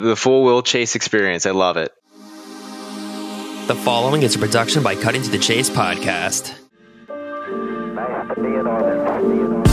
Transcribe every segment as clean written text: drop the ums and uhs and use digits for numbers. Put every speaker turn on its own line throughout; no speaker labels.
The full Will Chase experience. I love it.
The following is a production by Cutting to the Chase podcast.
Nice to be in orbit.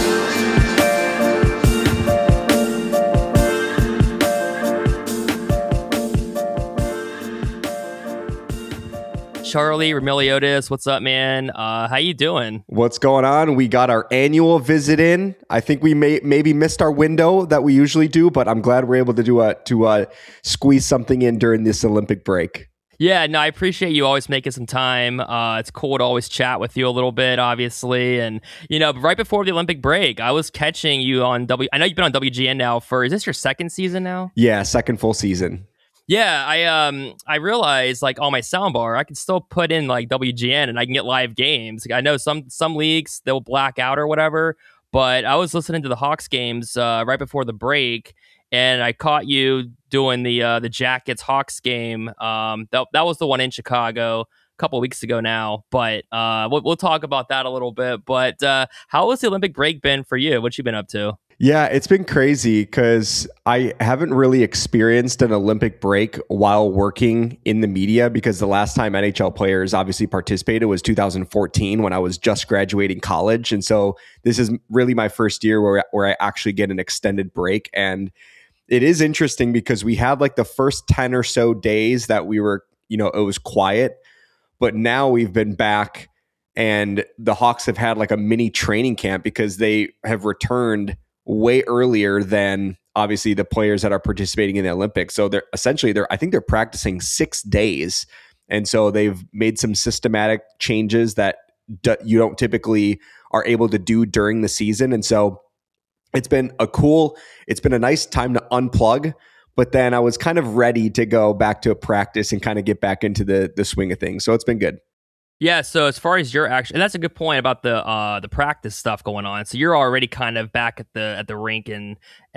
Charlie Remiliotis, what's up, man? How you doing?
What's going on? We got our annual visit in. I think we maybe missed our window that we usually do, but I'm glad we're able to squeeze something in during this Olympic break.
Yeah, no, I appreciate you always making some time. It's cool to always chat with you a little bit, obviously. And, you know, right before the Olympic break, I was catching you on I know you've been on WGN now is this your second season now?
Yeah, second full season.
Yeah, I realized like on my soundbar, I can still put in like WGN and I can get live games. I know some leagues they'll black out or whatever, but I was listening to the Hawks games right before the break, and I caught you doing the Jackets Hawks game. That was the one in Chicago a couple weeks ago now, but we'll talk about that a little bit. But how has the Olympic break been for you? What you been up to?
Yeah, it's been crazy because I haven't really experienced an Olympic break while working in the media, because the last time NHL players obviously participated was 2014 when I was just graduating college. And so this is really my first year where I actually get an extended break. And it is interesting because we had like the first 10 or so days that we were, it was quiet, but now we've been back and the Hawks have had like a mini training camp because they have returned way earlier than obviously the players that are participating in the Olympics. So I think they're practicing 6 days. And so they've made some systematic changes that you don't typically are able to do during the season. And so it's been a nice time to unplug, but then I was kind of ready to go back to a practice and kind of get back into the swing of things. So it's been good.
Yeah, so as far as your action, and that's a good point about the practice stuff going on. So you're already kind of back at the rink and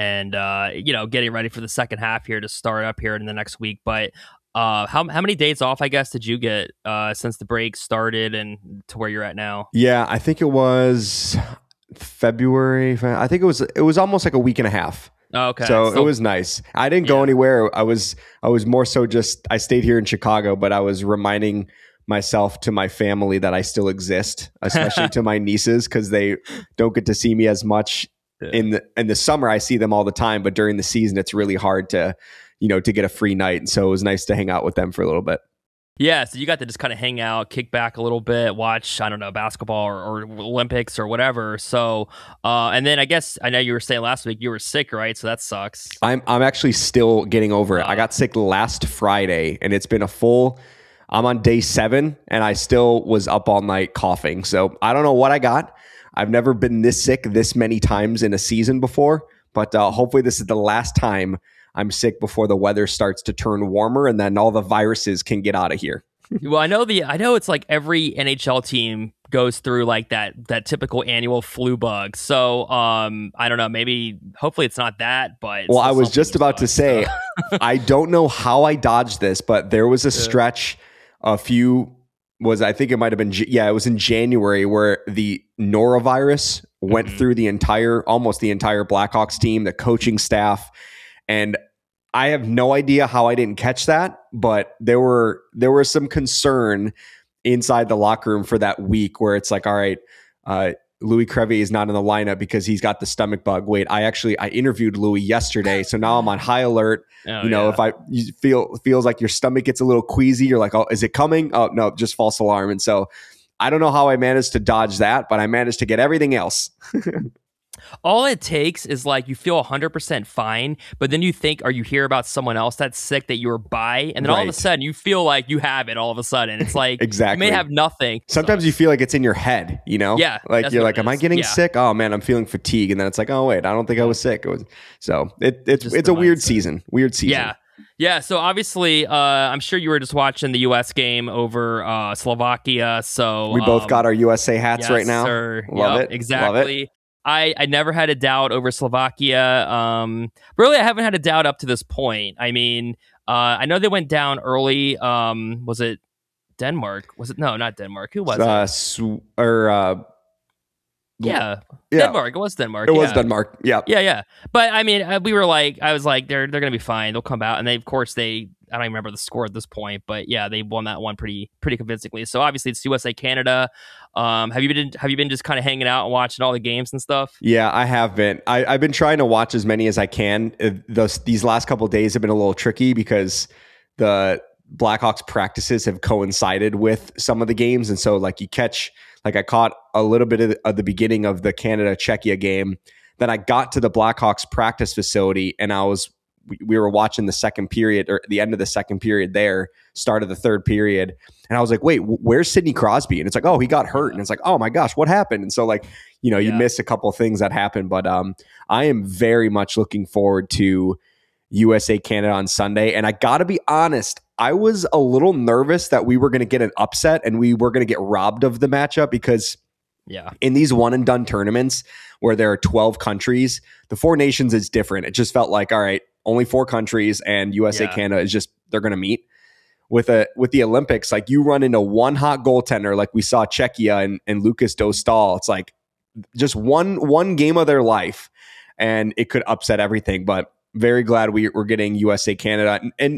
getting ready for the second half here to start up here in the next week. But how many days off, I guess, did you get since the break started and to where you're at now?
Yeah, I think it was February. I think it was almost like a week and a half.
Oh, okay.
So it was nice. I didn't go anywhere. I was more so just I stayed here in Chicago, but I was reminding myself to my family that I still exist, especially to my nieces, because they don't get to see me as much. In the summer. I see them all the time, but during the season it's really hard to get a free night, and so it was nice to hang out with them for a little bit.
Yeah, so you got to just kind of hang out, kick back a little bit, watch, I don't know, basketball or Olympics or whatever. So and then I know you were saying last week you were sick, right? So that sucks.
I'm actually still getting over it. I got sick last Friday, and it's been I'm on day 7 and I still was up all night coughing. So I don't know what I got. I've never been this sick this many times in a season before, but hopefully this is the last time I'm sick before the weather starts to turn warmer and then all the viruses can get out of here.
Well, I know it's like every NHL team goes through like that typical annual flu bug. So I don't know, maybe hopefully it's not that, but
well, I was just about to say, I don't know how I dodged this, but there was a stretch I think it might have been, it was in January where the norovirus went through almost the entire Blackhawks team, the coaching staff. And I have no idea how I didn't catch that, but there was some concern inside the locker room for that week where it's like, all right, Louis Crevier is not in the lineup because he's got the stomach bug. Wait, I interviewed Louis yesterday, so now I'm on high alert. If feels like your stomach gets a little queasy, you're like, oh, is it coming? Oh no, just false alarm. And so I don't know how I managed to dodge that, but I managed to get everything else.
All it takes is like you feel 100% fine, but then you think or you hear about someone else that's sick that you were by, and then all of a sudden you feel like you have it all of a sudden. It's like
exactly.
You may have nothing.
Sometimes you feel like it's in your head, Yeah. Like you're like, am I getting sick? Oh man, I'm feeling fatigue. And then it's like, oh wait, I don't think I was sick. It's a weird season. Weird season.
Yeah. Yeah, so obviously, I'm sure you were just watching the U.S. game over Slovakia. So
we both got our USA hats right now.
Sir.
Love it.
Exactly.
Love it.
I never had a doubt over Slovakia. Really, I haven't had a doubt up to this point. I mean, I know they went down early. Was it Denmark? Was it? No, not Denmark. Who was it? Yeah.
Yeah.
Denmark. It was Denmark.
It was
yeah.
Denmark. Yeah.
Yeah. But I mean, we were like, I was like, they're going to be fine. They'll come out, and of course, I don't even remember the score at this point, but yeah, they won that one pretty convincingly. So obviously, it's USA Canada. Have you been just kind of hanging out and watching all the games and stuff?
Yeah, I have been. I've been trying to watch as many as I can. These last couple of days have been a little tricky because the Blackhawks practices have coincided with some of the games, and so like I caught a little bit of the beginning of the Canada-Czechia game. Then I got to the Blackhawks practice facility, and we were watching the second period, or the end of the second period there, start of the third period. And I was like, wait, where's Sidney Crosby? And it's like, oh, he got hurt. And it's like, oh my gosh, what happened? And so like, you miss a couple of things that happen. But I am very much looking forward to USA Canada on Sunday. And I got to be honest, I was a little nervous that we were going to get an upset and we were going to get robbed of the matchup because in these one and done tournaments where there are 12 countries, the Four Nations is different. It just felt like, all right, only 4 countries and USA Canada is just, they're going to meet. With the Olympics, like you run into one hot goaltender, like we saw Czechia and Lucas Dostal. It's like just one game of their life and it could upset everything. But very glad we're getting USA Canada. And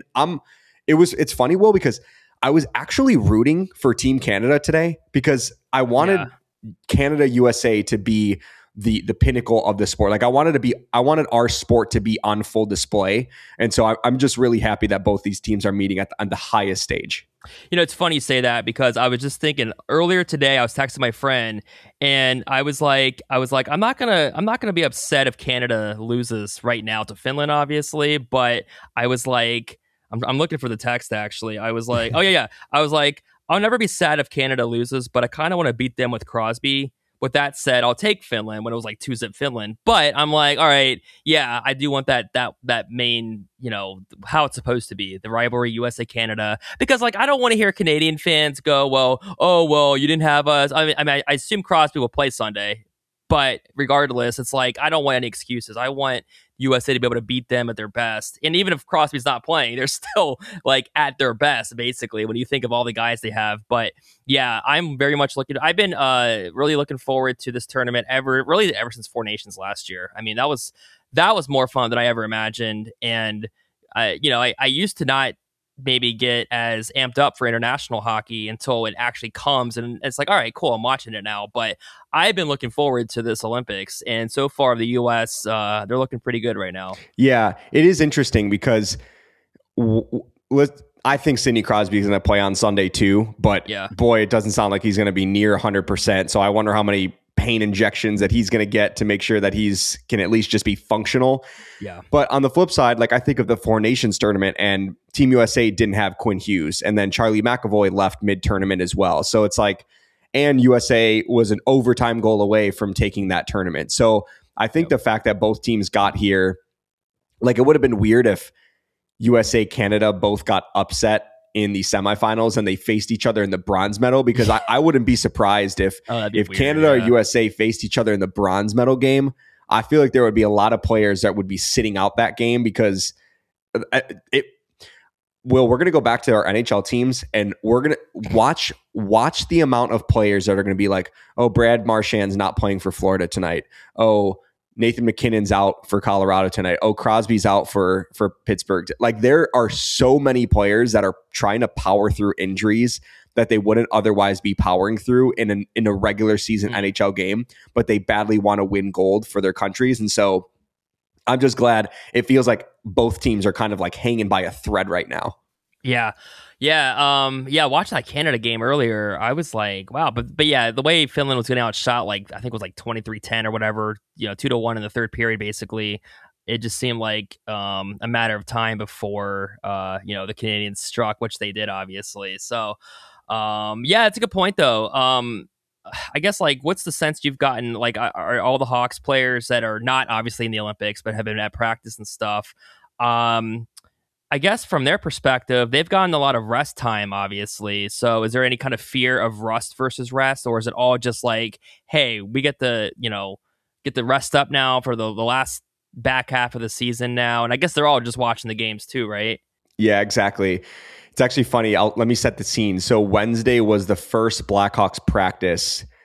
it's funny, Will, because I was actually rooting for Team Canada today because I wanted Canada USA to be the pinnacle of the sport. Like I wanted our sport to be on full display. And so I'm just really happy that both these teams are meeting on the highest stage.
It's funny you say that because I was just thinking earlier today, I was texting my friend and I was like, I'm not gonna be upset if Canada loses right now to Finland, obviously. But I was like, I'm looking for the text actually. I was like, oh yeah. I was like, I'll never be sad if Canada loses, but I kind of want to beat them with Crosby. With that said, I'll take Finland when it was like 2-zip Finland. But I'm like, all right, yeah, I do want that main, how it's supposed to be, the rivalry USA Canada, because like I don't want to hear Canadian fans go, well, you didn't have us. I assume Crosby will play Sunday, but regardless, it's like I don't want any excuses. I want USA to be able to beat them at their best. And even if Crosby's not playing, they're still like at their best, basically, when you think of all the guys they have. But yeah, I'm very much I've been really looking forward to this tournament ever since Four Nations last year. I mean, that was more fun than I ever imagined. And I used to not maybe get as amped up for international hockey until it actually comes, and it's like, all right, cool, I'm watching it now. But I've been looking forward to this Olympics, and so far the US they're looking pretty good right now. Yeah,
it is interesting because I think Sidney Crosby is going to play on Sunday too, but boy, it doesn't sound like he's going to be near 100%. So I wonder how many pain injections that he's going to get to make sure that he's can at least just be functional.
Yeah.
But on the flip side, like I think of the Four Nations tournament and Team USA didn't have Quinn Hughes, and then Charlie McAvoy left mid-tournament as well. So it's like, and USA was an overtime goal away from taking that tournament. So I think the fact that both teams got here, like it would have been weird if USA Canada both got upset in the semifinals and they faced each other in the bronze medal, because I wouldn't be surprised if Canada or USA faced each other in the bronze medal game. I feel like there would be a lot of players that would be sitting out that game because we're going to go back to our NHL teams and we're going to watch the amount of players that are going to be like, oh, Brad Marchand's not playing for Florida tonight. Oh, Nathan McKinnon's out for Colorado tonight. Oh, Crosby's out for Pittsburgh. Like there are so many players that are trying to power through injuries that they wouldn't otherwise be powering through in a regular season NHL game, but they badly want to win gold for their countries. And so I'm just glad it feels like both teams are kind of like hanging by a thread right now.
Yeah. Watching that Canada game earlier, I was like, wow. But yeah, the way Finland was getting outshot, like I think it was like 23-10 or whatever, 2-1 in the third period, basically. It just seemed like a matter of time before the Canadians struck, which they did, obviously. So it's a good point though. I guess like what's the sense you've gotten, like are all the Hawks players that are not obviously in the Olympics but have been at practice and stuff, I guess from their perspective, they've gotten a lot of rest time, obviously. So is there any kind of fear of rust versus rest, or is it all just like, hey, we get the rest up now for the last back half of the season now? And I guess they're all just watching the games too, right?
Yeah, exactly. It's actually funny. Let me set the scene. So Wednesday was the first Blackhawks practice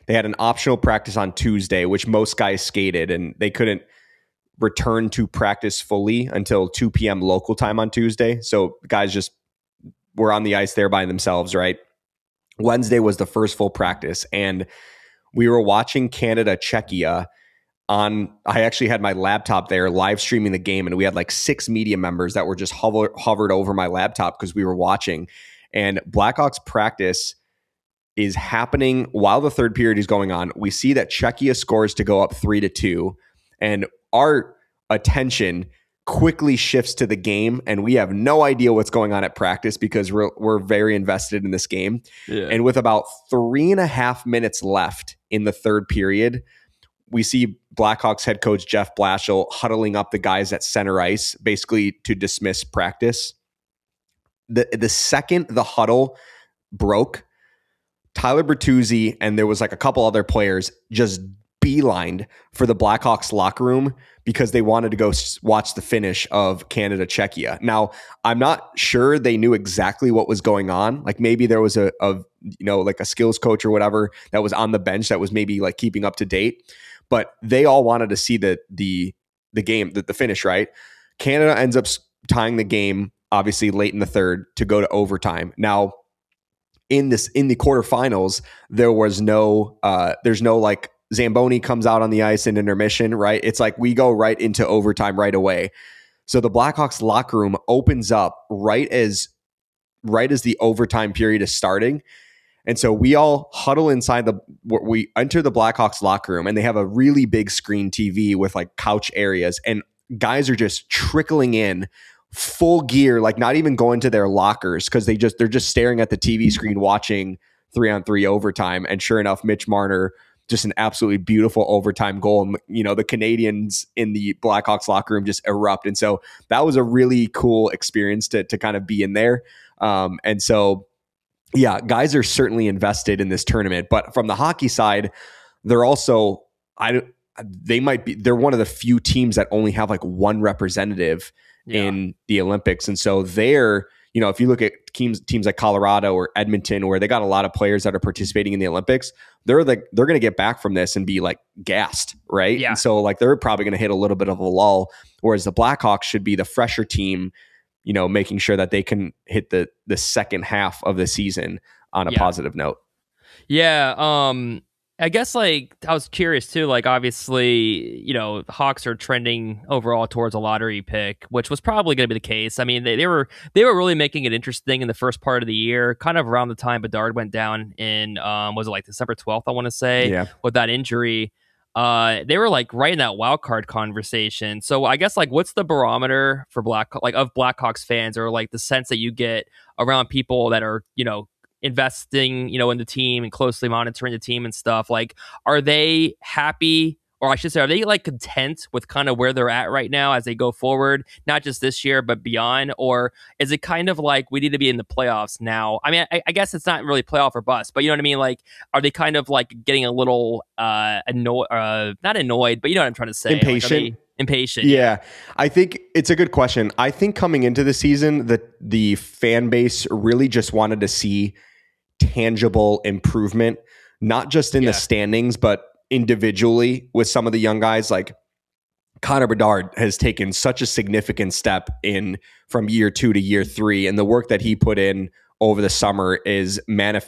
They had an optional practice on Tuesday, which most guys skated, and they couldn't return to practice fully until 2 p.m. local time on Tuesday. So guys just were on the ice there by themselves, right? Wednesday was the first full practice, and we were watching Canada Czechia on. I actually had my laptop there live streaming the game, and we had like 6 media members that were just hovered over my laptop because we were watching. And Blackhawks practice is happening while the third period is going on. We see that Czechia scores to go up 3-2, and our attention quickly shifts to the game, and we have no idea what's going on at practice because we're very invested in this game. Yeah. And with about 3.5 minutes left in the third period, we see Blackhawks head coach Jeff Blashill huddling up the guys at center ice, basically to dismiss practice. The second the huddle broke, Tyler Bertuzzi and there was like a couple other players just beelined for the Blackhawks locker room because they wanted to go watch the finish of Canada Czechia. Now, I'm not sure they knew exactly what was going on. Like maybe there was a like a skills coach or whatever that was on the bench that was maybe like keeping up to date, but they all wanted to see the game, the finish, right? Canada ends up tying the game obviously late in the third to go to overtime. Now, in the quarterfinals, there's no like Zamboni comes out on the ice in intermission, right? It's like we go right into overtime right away. So the Blackhawks locker room opens up right as the overtime period is starting. And so we all huddle inside we enter the Blackhawks locker room, and they have a really big screen TV with like couch areas, and guys are just trickling in full gear, like not even going to their lockers because they're just staring at the TV screen watching 3-on-3 overtime. And sure enough, Mitch Marner, just an absolutely beautiful overtime goal. And, the Canadians in the Blackhawks locker room just erupt. And so that was a really cool experience to kind of be in there. And so, yeah, guys are certainly invested in this tournament. But from the hockey side, they're also, they're one of the few teams that only have like one representative in the Olympics. And so they're, if you look at teams like Colorado or Edmonton, where they got a lot of players that are participating in the Olympics, they're going to get back from this and be like gassed, right? Yeah. And so like they're probably going to hit a little bit of a lull, whereas the Blackhawks should be the fresher team, making sure that they can hit the second half of the season on a positive note.
Yeah. I guess like I was curious too, like obviously, the Hawks are trending overall towards a lottery pick, which was probably going to be the case. I mean, they were really making it interesting in the first part of the year, kind of around the time Bedard went down in, was it like December 12th, I want to say, with that injury. They were like right in that wild card conversation. So I guess like what's the barometer for Blackhawks fans, or like the sense that you get around people that are, investing, in the team and closely monitoring the team and stuff? Like, are they happy, or I should say, are they like content with kind of where they're at right now as they go forward, not just this year, but beyond? Or is it kind of like we need to be in the playoffs now? I mean, I guess it's not really playoff or bust, but you know what I mean? Like, are they kind of like getting a little not annoyed, but you know what I'm trying to say?
Impatient.
Like, impatient.
Yeah. I think it's a good question. I think coming into the season, the fan base really just wanted to see tangible improvement, not just in the standings, but individually with some of the young guys. Like Connor Bedard has taken such a significant step in from year 2 to year 3. And the work that he put in over the summer is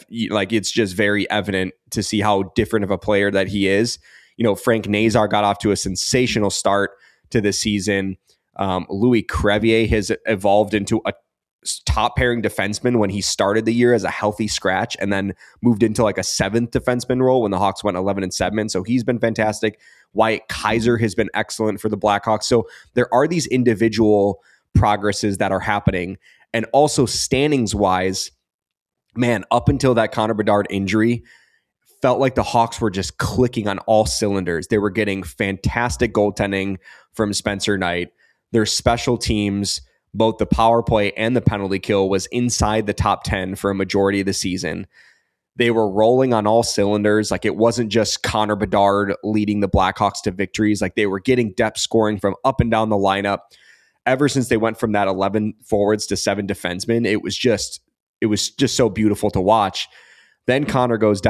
it's just very evident to see how different of a player that he is. Frank Nazar got off to a sensational start to this season. Louis Crevier has evolved into a top pairing defenseman when he started the year as a healthy scratch, and then moved into like a 7th defenseman role when the Hawks went 11-7. So he's been fantastic. Wyatt Kaiser has been excellent for the Blackhawks. So there are these individual progresses that are happening. And also standings wise, man, up until that Connor Bedard injury, felt like the Hawks were just clicking on all cylinders. They were getting fantastic goaltending from Spencer Knight. Their special teams, both the power play and the penalty kill, was inside the top 10 for a majority of the season. They were rolling on all cylinders. Like, it wasn't just Connor Bedard leading the Blackhawks to victories. Like, they were getting depth scoring from up and down the lineup. Ever since they went from that 11 forwards to 7 defensemen, it was just so beautiful to watch. Then Connor goes down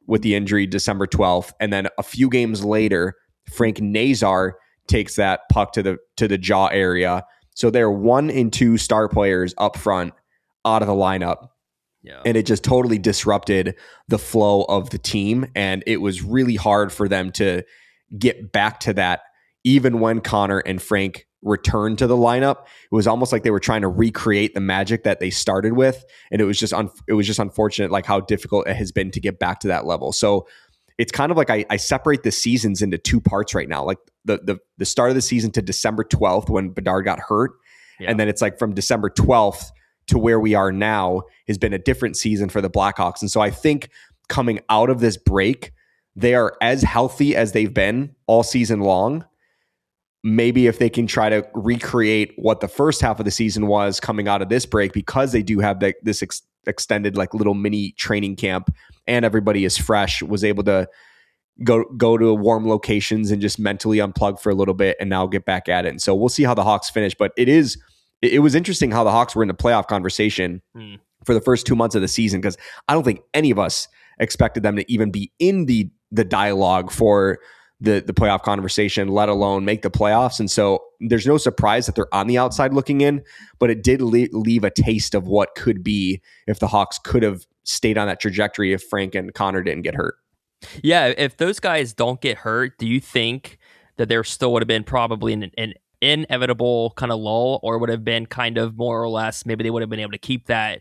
with the injury December 12th. And then a few games later, Frank Nazar takes that puck to the jaw area. So they're 1 and 2 star players up front out of the lineup.
Yeah.
And it just totally disrupted the flow of the team. And it was really hard for them to get back to that, even when Connor and Frank returned to the lineup. It was almost like they were trying to recreate the magic that they started with. And it was just unfortunate, like how difficult it has been to get back to that level. So it's kind of like I separate the seasons into 2 parts right now. Like the start of the season to December 12th when Bedard got hurt. Yeah. And then it's like from December 12th to where we are now has been a different season for the Blackhawks. And so I think coming out of this break, they are as healthy as they've been all season long. Maybe if they can try to recreate what the first half of the season was coming out of this break, because they do have this extended like little mini training camp and everybody is fresh, was able to go to warm locations and just mentally unplug for a little bit and now get back at it. And so we'll see how the Hawks finish. But it was interesting how the Hawks were in the playoff conversation for the first 2 months of the season, because I don't think any of us expected them to even be in the dialogue for the playoff conversation, let alone make the playoffs. And so there's no surprise that they're on the outside looking in, but it did leave a taste of what could be if the Hawks could have stayed on that trajectory if Frank and Connor didn't get hurt.
Yeah, if those guys don't get hurt, do you think that there still would have been probably an inevitable kind of lull, or would have been kind of more or less, maybe they would have been able to keep that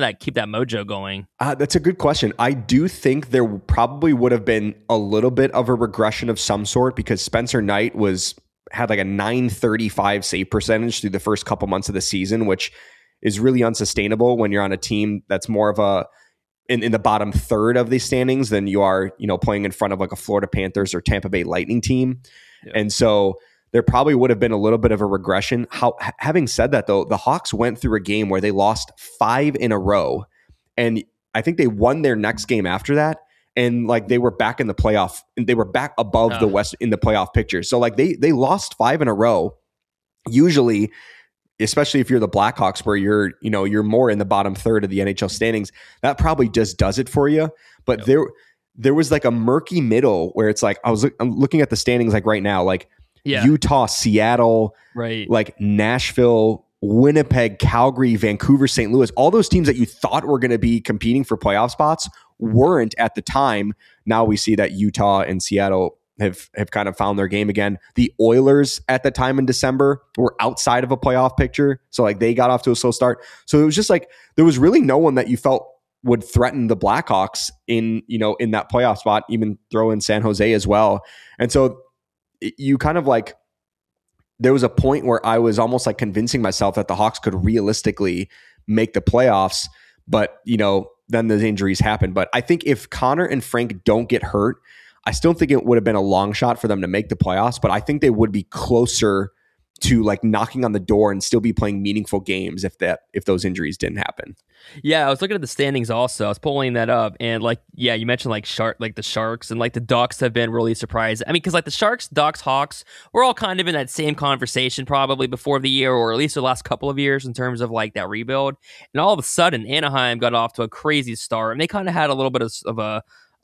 mojo going?
That's a good question. I do think there probably would have been a little bit of a regression of some sort, because Spencer Knight had like a .935 save percentage through the first couple months of the season, which is really unsustainable when you're on a team that's more of in the bottom third of the standings than you are, playing in front of like a Florida Panthers or Tampa Bay Lightning team. Yeah. And so there probably would have been a little bit of a regression. Having said that, though, the Hawks went through a game where they lost 5 in a row, and I think they won their next game after that, and like they were back in the playoff, and they were back above the West in the playoff picture. So like they lost 5 in a row. Usually, especially if you're the Blackhawks, where you're more in the bottom third of the NHL standings, that probably just does it for you. But there was like a murky middle where it's like I'm looking at the standings like right now, like. Yeah. Utah, Seattle, right? Like Nashville, Winnipeg, Calgary, Vancouver, St. Louis, all those teams that you thought were going to be competing for playoff spots weren't at the time. Now we see that Utah and Seattle have kind of found their game again. The Oilers at the time in December were outside of a playoff picture. So like they got off to a slow start. So it was just like there was really no one that you felt would threaten the Blackhawks in that playoff spot, even throw in San Jose as well. And so you kind of like, there was a point where I was almost like convincing myself that the Hawks could realistically make the playoffs, but then the injuries happened. But I think if Connor and Frank don't get hurt, I still think it would have been a long shot for them to make the playoffs, but I think they would be closer to like knocking on the door and still be playing meaningful games if those injuries didn't happen.
Yeah, I was looking at the standings also. I was pulling that up, and you mentioned the Sharks and like the Ducks have been really surprised. I mean, because like the Sharks, Ducks, Hawks, we're all kind of in that same conversation probably before the year, or at least the last couple of years in terms of like that rebuild. And all of a sudden, Anaheim got off to a crazy start, and they kind of had a little bit of a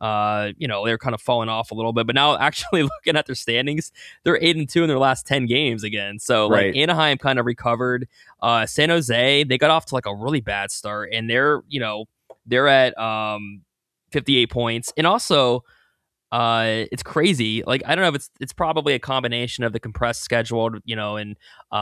they're kind of falling off a little bit, but now actually looking at their standings, they're 8-2 in their last 10 games again. So like Anaheim kind of recovered. San Jose, they got off to like a really bad start, and they're at 58 points. And also it's crazy. Like, I don't know if it's probably a combination of the compressed schedule, and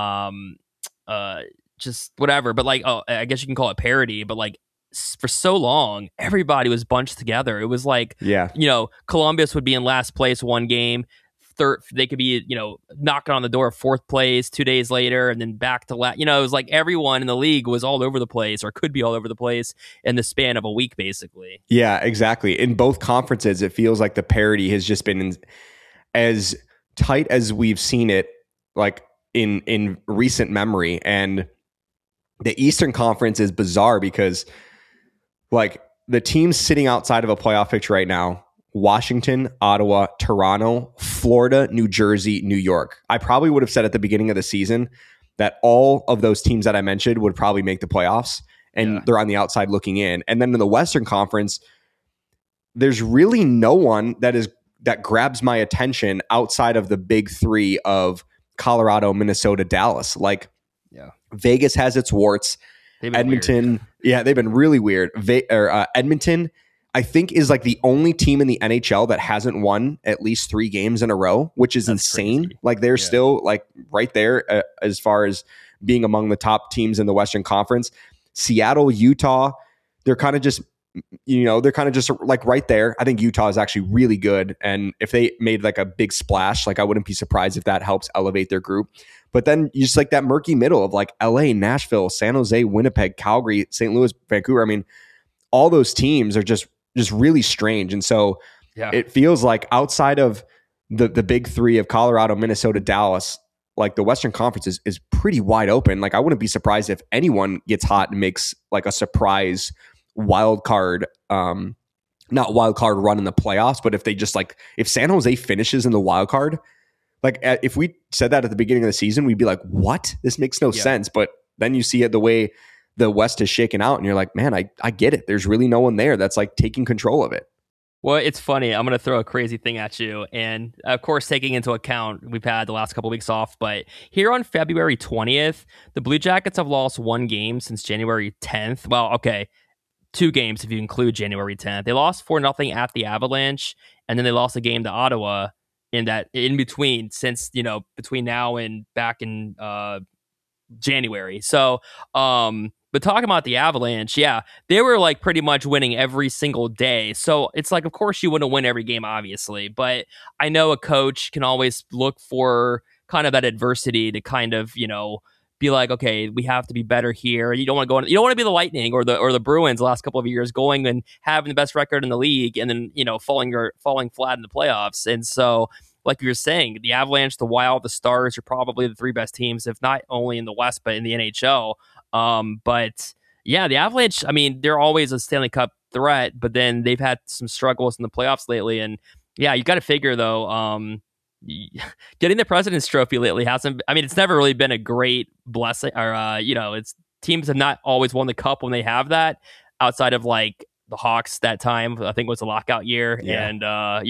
just whatever, but like, I guess you can call it parity, but like, for so long, everybody was bunched together. It was like, Columbus would be in last place one game. Third, they could be, knocking on the door of fourth place 2 days later, and then back to it was like everyone in the league was all over the place, or could be all over the place in the span of a week, basically.
Yeah, exactly. In both conferences, it feels like the parity has just been as tight as we've seen it, like in recent memory. And the Eastern Conference is bizarre because, like, the teams sitting outside of a playoff picture right now: Washington, Ottawa, Toronto, Florida, New Jersey, New York. I probably would have said at the beginning of the season that all of those teams that I mentioned would probably make the playoffs, and they're on the outside looking in. And then in the Western Conference, there's really no one that grabs my attention outside of the big three of Colorado, Minnesota, Dallas. Like, Vegas has its warts. Edmonton, they've been really weird. Edmonton, I think, is like the only team in the NHL that hasn't won at least 3 games in a row, which is insane. Crazy. Like, they're still like right there as far as being among the top teams in the Western Conference. Seattle, Utah, they're kind of just like right there. I think Utah is actually really good. And if they made like a big splash, like I wouldn't be surprised if that helps elevate their group. But then you just like that murky middle of like LA, Nashville, San Jose, Winnipeg, Calgary, St. Louis, Vancouver. I mean, all those teams are just really strange. And so it feels like outside of the big three of Colorado, Minnesota, Dallas, like the Western Conference is pretty wide open. Like I wouldn't be surprised if anyone gets hot and makes like a surprise wild card, not wild card run in the playoffs, but if they just like, if San Jose finishes in the wild card, like if we said that at the beginning of the season, we'd be like, what? This makes no sense. But then you see it the way the West is shaken out and you're like, man, I get it. There's really no one there that's like taking control of it.
Well, it's funny. I'm going to throw a crazy thing at you. And of course, taking into account, we've had the last couple of weeks off, but here on February 20th, the Blue Jackets have lost 1 game since January 10th. Well, okay. 2 games if you include January 10th. They lost 4-0 at the Avalanche, and then they lost a game to Ottawa in between, since, between now and back in January. So, but talking about the Avalanche, they were like pretty much winning every single day. So it's like, of course you wouldn't win every game, obviously, but I know a coach can always look for kind of that adversity to kind of, be like, okay, we have to be better here. You don't want to be the Lightning or the Bruins the last couple of years, going and having the best record in the league and then, falling flat in the playoffs. And so, like you were saying, the Avalanche, the Wild, the Stars are probably the 3 best teams, if not only in the West, but in the NHL. But yeah, the Avalanche, I mean, they're always a Stanley Cup threat, but then they've had some struggles in the playoffs lately. And yeah, you got to figure though, getting the President's Trophy lately it's never really been a great blessing, or it's teams have not always won the cup when they have that, outside of like the Hawks that time, I think it was a lockout year. And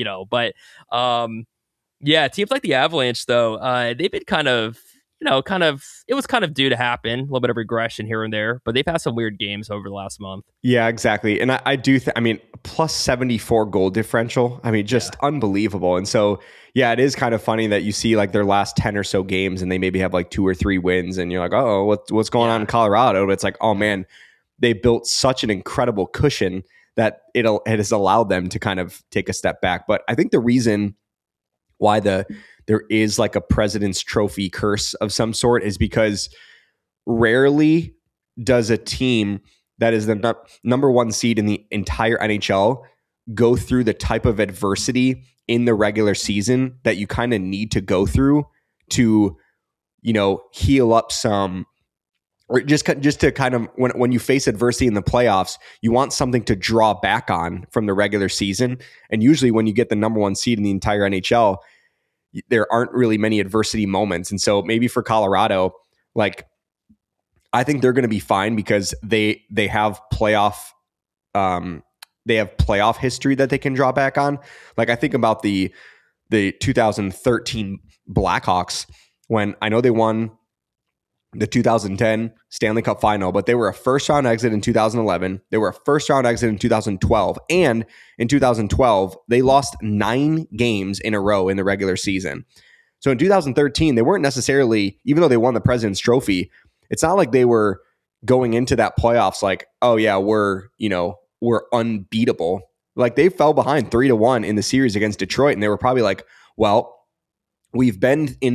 teams like the Avalanche though, they've been kind of it was kind of due to happen, a little bit of regression here and there, but they've had some weird games over the last month.
Yeah, exactly. And I do plus 74 goal differential. Just unbelievable. And so, it is kind of funny that you see like their last 10 or so games and they maybe have like 2 or 3 wins and you're like, oh, what's going on in Colorado? But it's like, oh man, they built such an incredible cushion that it has allowed them to kind of take a step back. But I think the reason why there is like a President's Trophy curse of some sort is because rarely does a team that is the number 1 seed in the entire NHL go through the type of adversity in the regular season that you kind of need to go through to, heal up some, or just to kind of, when you face adversity in the playoffs, you want something to draw back on from the regular season. And usually when you get the number 1 seed in the entire NHL, there aren't really many adversity moments. And so maybe for Colorado, like, I think they're going to be fine because they have playoff history that they can draw back on. Like I think about the 2013 Blackhawks, when I know they won the 2010 Stanley Cup final, but they were a first round exit in 2011. They were a first round exit in 2012. And in 2012, they lost 9 games in a row in the regular season. So in 2013, they weren't necessarily, even though they won the President's Trophy, it's not like they were going into that playoffs like, oh yeah, we're unbeatable. Like they fell behind 3-1 in the series against Detroit. And they were probably like, well, we've been in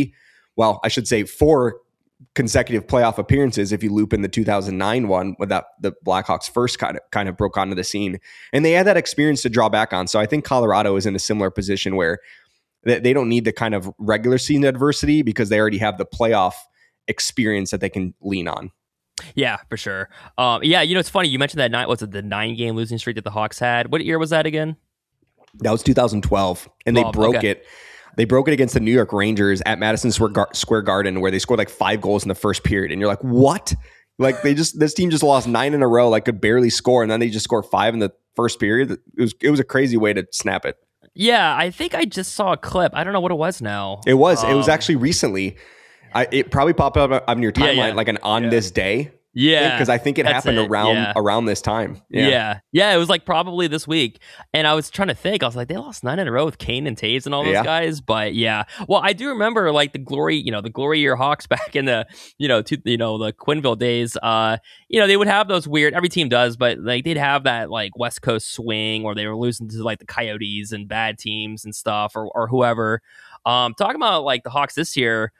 4 consecutive playoff appearances if you loop in the 2009 one with that the Blackhawks first kind of broke onto the scene, and they had that experience to draw back on. So I think Colorado is in a similar position where they don't need the kind of regular season adversity because they already have the playoff experience that they can lean on.
Yeah, for sure. It's funny you mentioned that night. Was it the 9-game losing streak that the Hawks had? What year was that again?
That was 2012, and they broke it. They broke it against the New York Rangers at Madison Square Garden, where they scored like 5 goals in the first period. And you're like, what? Like this team just lost 9 in a row, like could barely score, and then they just score 5 in the first period. It was a crazy way to snap it.
Yeah, I think I just saw a clip. I don't know what it was now.
It was actually recently. It probably popped up on your timeline like an on this day.
Yeah,
because I think it happened around this time.
Yeah. It was like probably this week, and I was trying to think. I was like, they lost 9 in a row with Kane and Taves and all those guys. But yeah, well, I do remember like the glory year Hawks back in the the Quinville days. They would have those weird. Every team does, but like they'd have that like West Coast swing, or they were losing to like the Coyotes and bad teams and stuff, or whoever. Talking about like the Hawks this year.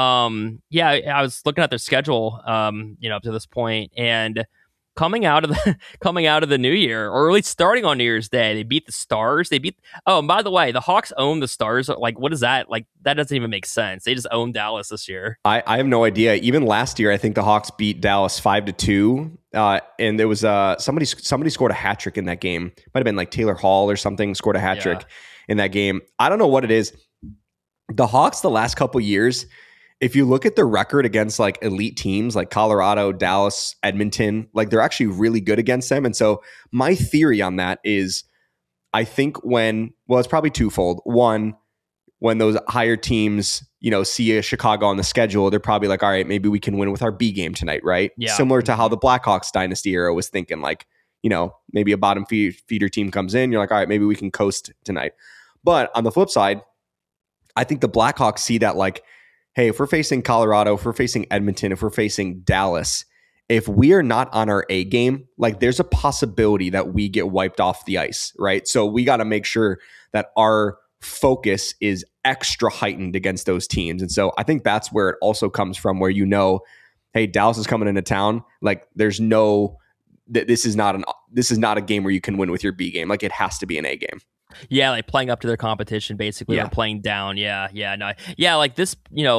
I was looking at their schedule, up to this point, and coming out of the new year, or at least starting on New Year's Day, they beat the Stars. Oh, and by the way, the Hawks own the Stars. Like, what is that? Like, that doesn't even make sense. They just own Dallas this year.
I have no idea. Even last year, I think the Hawks beat Dallas 5-2. And there was somebody scored a hat trick in that game. Might have been like Taylor Hall or something scored a hat trick in that game. I don't know what it is. The Hawks the last couple years, if you look at the record against like elite teams like Colorado, Dallas, Edmonton, like they're actually really good against them. And so my theory on that is I think it's probably twofold. One, when those higher teams, see a Chicago on the schedule, they're probably like, all right, maybe we can win with our B game tonight, right?
Yeah.
Similar to how the Blackhawks dynasty era was thinking, like, maybe a bottom feeder team comes in, you're like, all right, maybe we can coast tonight. But on the flip side, I think the Blackhawks see that like, hey, if we're facing Colorado, if we're facing Edmonton, if we're facing Dallas, if we are not on our A game, like there's a possibility that we get wiped off the ice, right? So we got to make sure that our focus is extra heightened against those teams. And so I think that's where it also comes from, where hey, Dallas is coming into town. Like there's this is not a game where you can win with your B game. Like it has to be an A game.
Yeah, like playing up to their competition, basically, or playing down. Like this,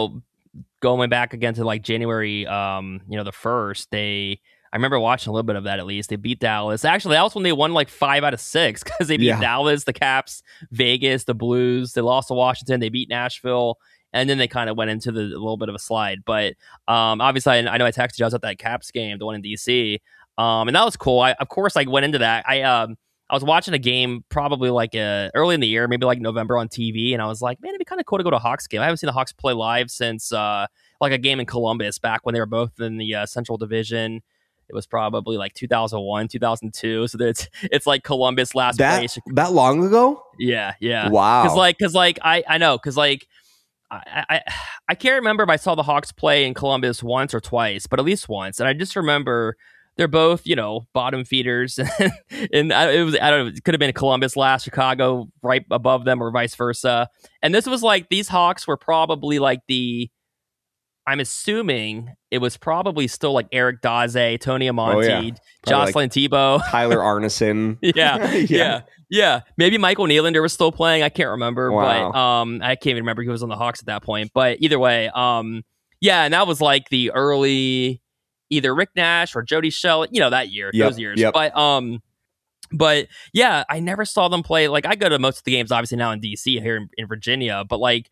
going back again to like January, the 1st, I remember watching a little bit of that at least. They beat Dallas. Actually, that was when they won like 5 out of 6 because they beat Dallas, the Caps, Vegas, the Blues. They lost to Washington. They beat Nashville. And then they kind of went into a little bit of a slide. But obviously, I know I texted you. I was at that Caps game, the one in DC. And that was cool. I went into that. I was watching a game probably like early in the year, maybe like November on TV, and I was like, man, it'd be kind of cool to go to a Hawks game. I haven't seen the Hawks play live since like a game in Columbus back when they were both in the Central Division. It was probably like 2001, 2002. So it's like Columbus last place.
That long ago?
Yeah.
Wow.
Because I know, because like I can't remember if I saw the Hawks play in Columbus once or twice, but at least once, and I just remember. They're both, bottom feeders, and it could have been Columbus last, Chicago right above them, or vice versa. And this was like these Hawks were probably like I'm assuming it was probably still like Eric Daze, Tony Amonte, Jocelyn Thibault,
Tyler Arneson.
Yeah. Maybe Michael Nylander was still playing. I can't remember,
wow.
But I can't even remember who was on the Hawks at that point. But either way, and that was like the early. Either Rick Nash or Jody Shell, that year, those years.
Yep.
But yeah, I never saw them play. Like I go to most of the games, obviously now in DC here in Virginia, but like,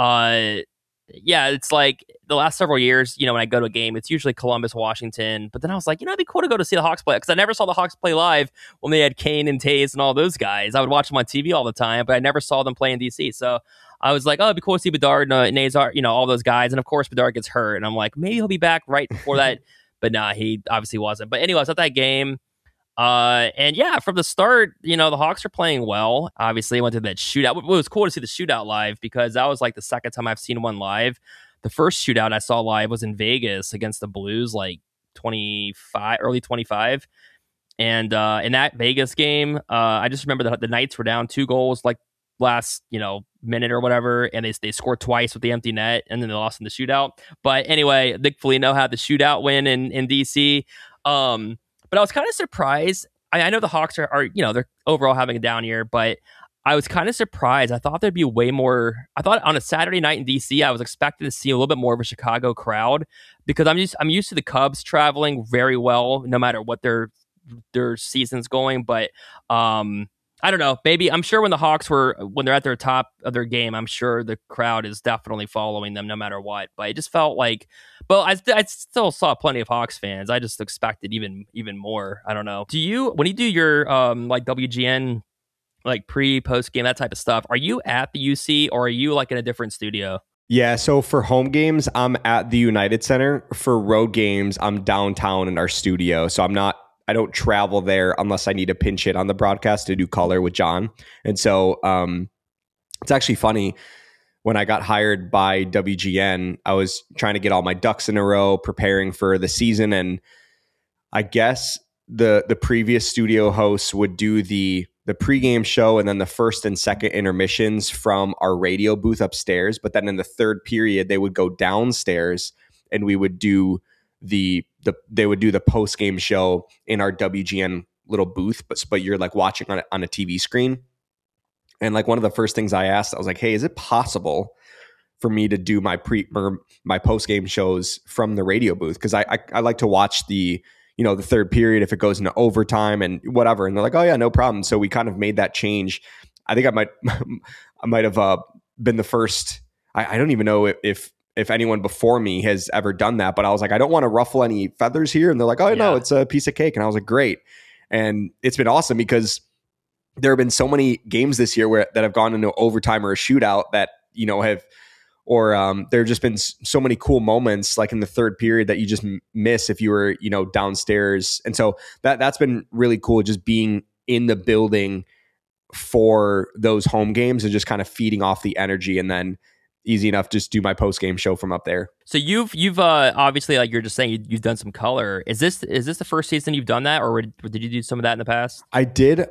it's like the last several years, when I go to a game, it's usually Columbus, Washington. But then I was like, it'd be cool to go to see the Hawks play because I never saw the Hawks play live when they had Kane and Taves and all those guys. I would watch them on TV all the time, but I never saw them play in DC. So I was like, it'd be cool to see Bedard and Nazar, all those guys. And of course, Bedard gets hurt. And I'm like, maybe he'll be back right before that. But nah, he obviously wasn't. But anyway, I was at that game. And yeah, from the start, the Hawks are playing well. Obviously, I went to that shootout. It was cool to see the shootout live because that was like the second time I've seen one live. The first shootout I saw live was in Vegas against the Blues, like early 25. And in that Vegas game, I just remember that the Knights were down 2 goals, like last minute or whatever, and they scored twice with the empty net, and then they lost in the shootout. But anyway, Nick Foligno had the shootout win in DC. But I was kind of surprised. I know the Hawks are they're overall having a down year, but I was kind of surprised. I thought there'd be way more. I thought on a Saturday night in DC, I was expecting to see a little bit more of a Chicago crowd because I'm used to the Cubs traveling very well, no matter what their season's going. But I don't know. Maybe I'm sure when they're at their top of their game, I'm sure the crowd is definitely following them no matter what. But it just felt like But I still saw plenty of Hawks fans. I just expected even more. I don't know. When you do your like WGN like post game, that type of stuff, are you at the UC or are you like in a different studio?
Yeah, so for home games, I'm at the United Center. For road games, I'm downtown in our studio. So I don't travel there unless I need to pinch it on the broadcast to do color with John. And so it's actually funny. When I got hired by WGN, I was trying to get all my ducks in a row, preparing for the season. And I guess the previous studio hosts would do the pregame show and then the first and second intermissions from our radio booth upstairs. But then in the third period, they would go downstairs and we would do they would do the post game show in our WGN little booth. But you're like watching on a TV screen. And like one of the first things I asked, I was like, "Hey, is it possible for me to do my post game shows from the radio booth? Because I like to watch the third period if it goes into overtime and whatever." And they're like, "Oh yeah, no problem." So we kind of made that change. I think I might have been the first. I don't even know if anyone before me has ever done that, but I was like, I don't want to ruffle any feathers here. And they're like, "Oh no, it's a piece of cake." And I was like, "Great." And it's been awesome because there have been so many games this year that have gone into overtime or a shootout that there have just been so many cool moments like in the third period that you just miss if you were downstairs. And so that's been really cool, just being in the building for those home games and just kind of feeding off the energy, and then easy enough just do my post game show from up there.
So you've obviously, like you're just saying, you've done some color. Is this the first season you've done that, or did you do some of that in the past?
I did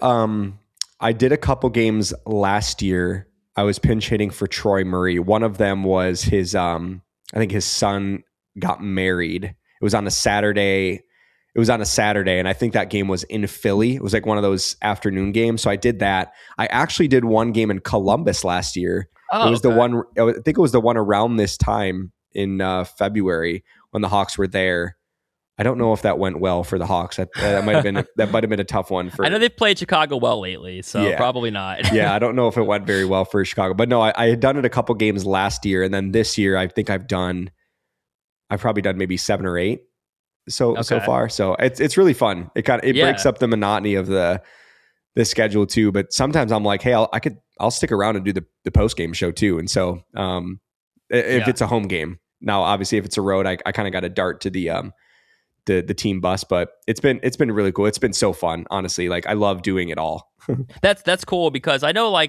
a couple games last year. I was pinch hitting for Troy Murray. One of them was I think his son got married. It was on a Saturday. And I think that game was in Philly. It was like one of those afternoon games. So I did that. I actually did one game in Columbus last year.
Oh,
it was the one. I think it was the one around this time in February when the Hawks were there. I don't know if that went well for the Hawks. That might have been a tough one for.
I know they've played Chicago well lately, so
yeah.
Probably not.
Yeah, I don't know if it went very well for Chicago, but no, I had done it a couple games last year, and then this year I think I've probably done maybe 7 or 8 so far. So it's really fun. It breaks up the monotony of the schedule too. But sometimes I'm like, hey, I'll stick around and do the post game show too. And so if it's a home game, now obviously if it's a road, I kind of got to dart to the team bus, but it's been really cool. It's been so fun, honestly. Like I love doing it all.
That's cool because I know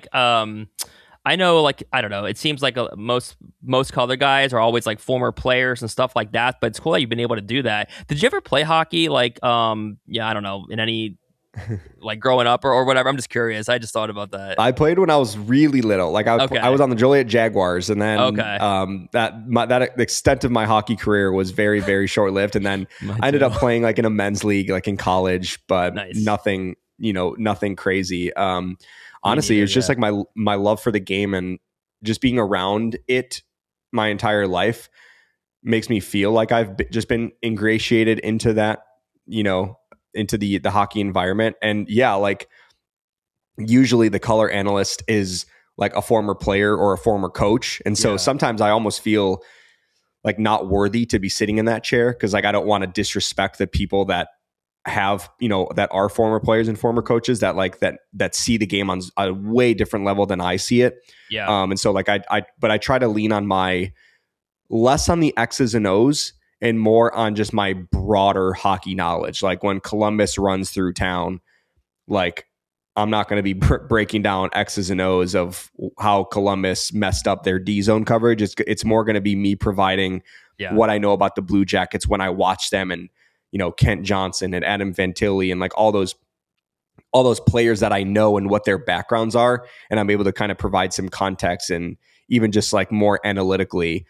I don't know. It seems like most color guys are always like former players and stuff like that. But it's cool that you've been able to do that. Did you ever play hockey? Like, I don't know, in any like growing up or whatever. I'm just curious. I just thought about that.
I played when I was really little. Like I was on the Joliet Jaguars, and then that extent of my hockey career was very, very short lived. And then I ended up playing like in a men's league, like in college, but nothing crazy. Honestly, it's just like my love for the game and just being around it my entire life makes me feel like I've just been ingratiated into that, into the hockey environment. And yeah, like usually the color analyst is like a former player or a former coach. And so sometimes I almost feel like not worthy to be sitting in that chair because like I don't want to disrespect the people that have that are former players and former coaches that see the game on a way different level than I see it. And so like I try to lean on less on the X's and O's and more on just my broader hockey knowledge. Like when Columbus runs through town, like I'm not going to be breaking down X's and O's of how Columbus messed up their D zone coverage. It's more going to be me providing what I know about the Blue Jackets when I watch them, and Kent Johnson and Adam Fantilli and like all those players that I know and what their backgrounds are. And I'm able to kind of provide some context and even just like more analytically,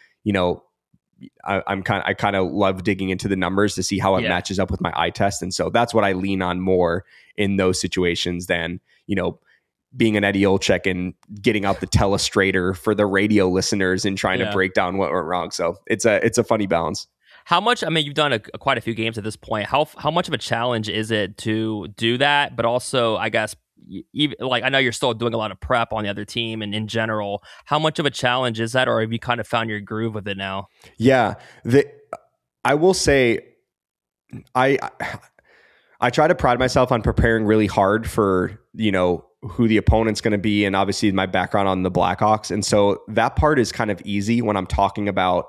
I kind of love digging into the numbers to see how it matches up with my eye test. And so that's what I lean on more in those situations than, being an Eddie Olczyk and getting out the telestrator for the radio listeners and trying to break down what went wrong. So it's a funny balance.
How much, I mean, you've done quite a few games at this point. How much of a challenge is it to do that? But also, I guess, even like I know you're still doing a lot of prep on the other team and in general, how much of a challenge is that, or have you kind of found your groove with it now?
Yeah, I will say, I I try to pride myself on preparing really hard for, who the opponent's going to be, and obviously my background on the Blackhawks. And so that part is kind of easy when I'm talking about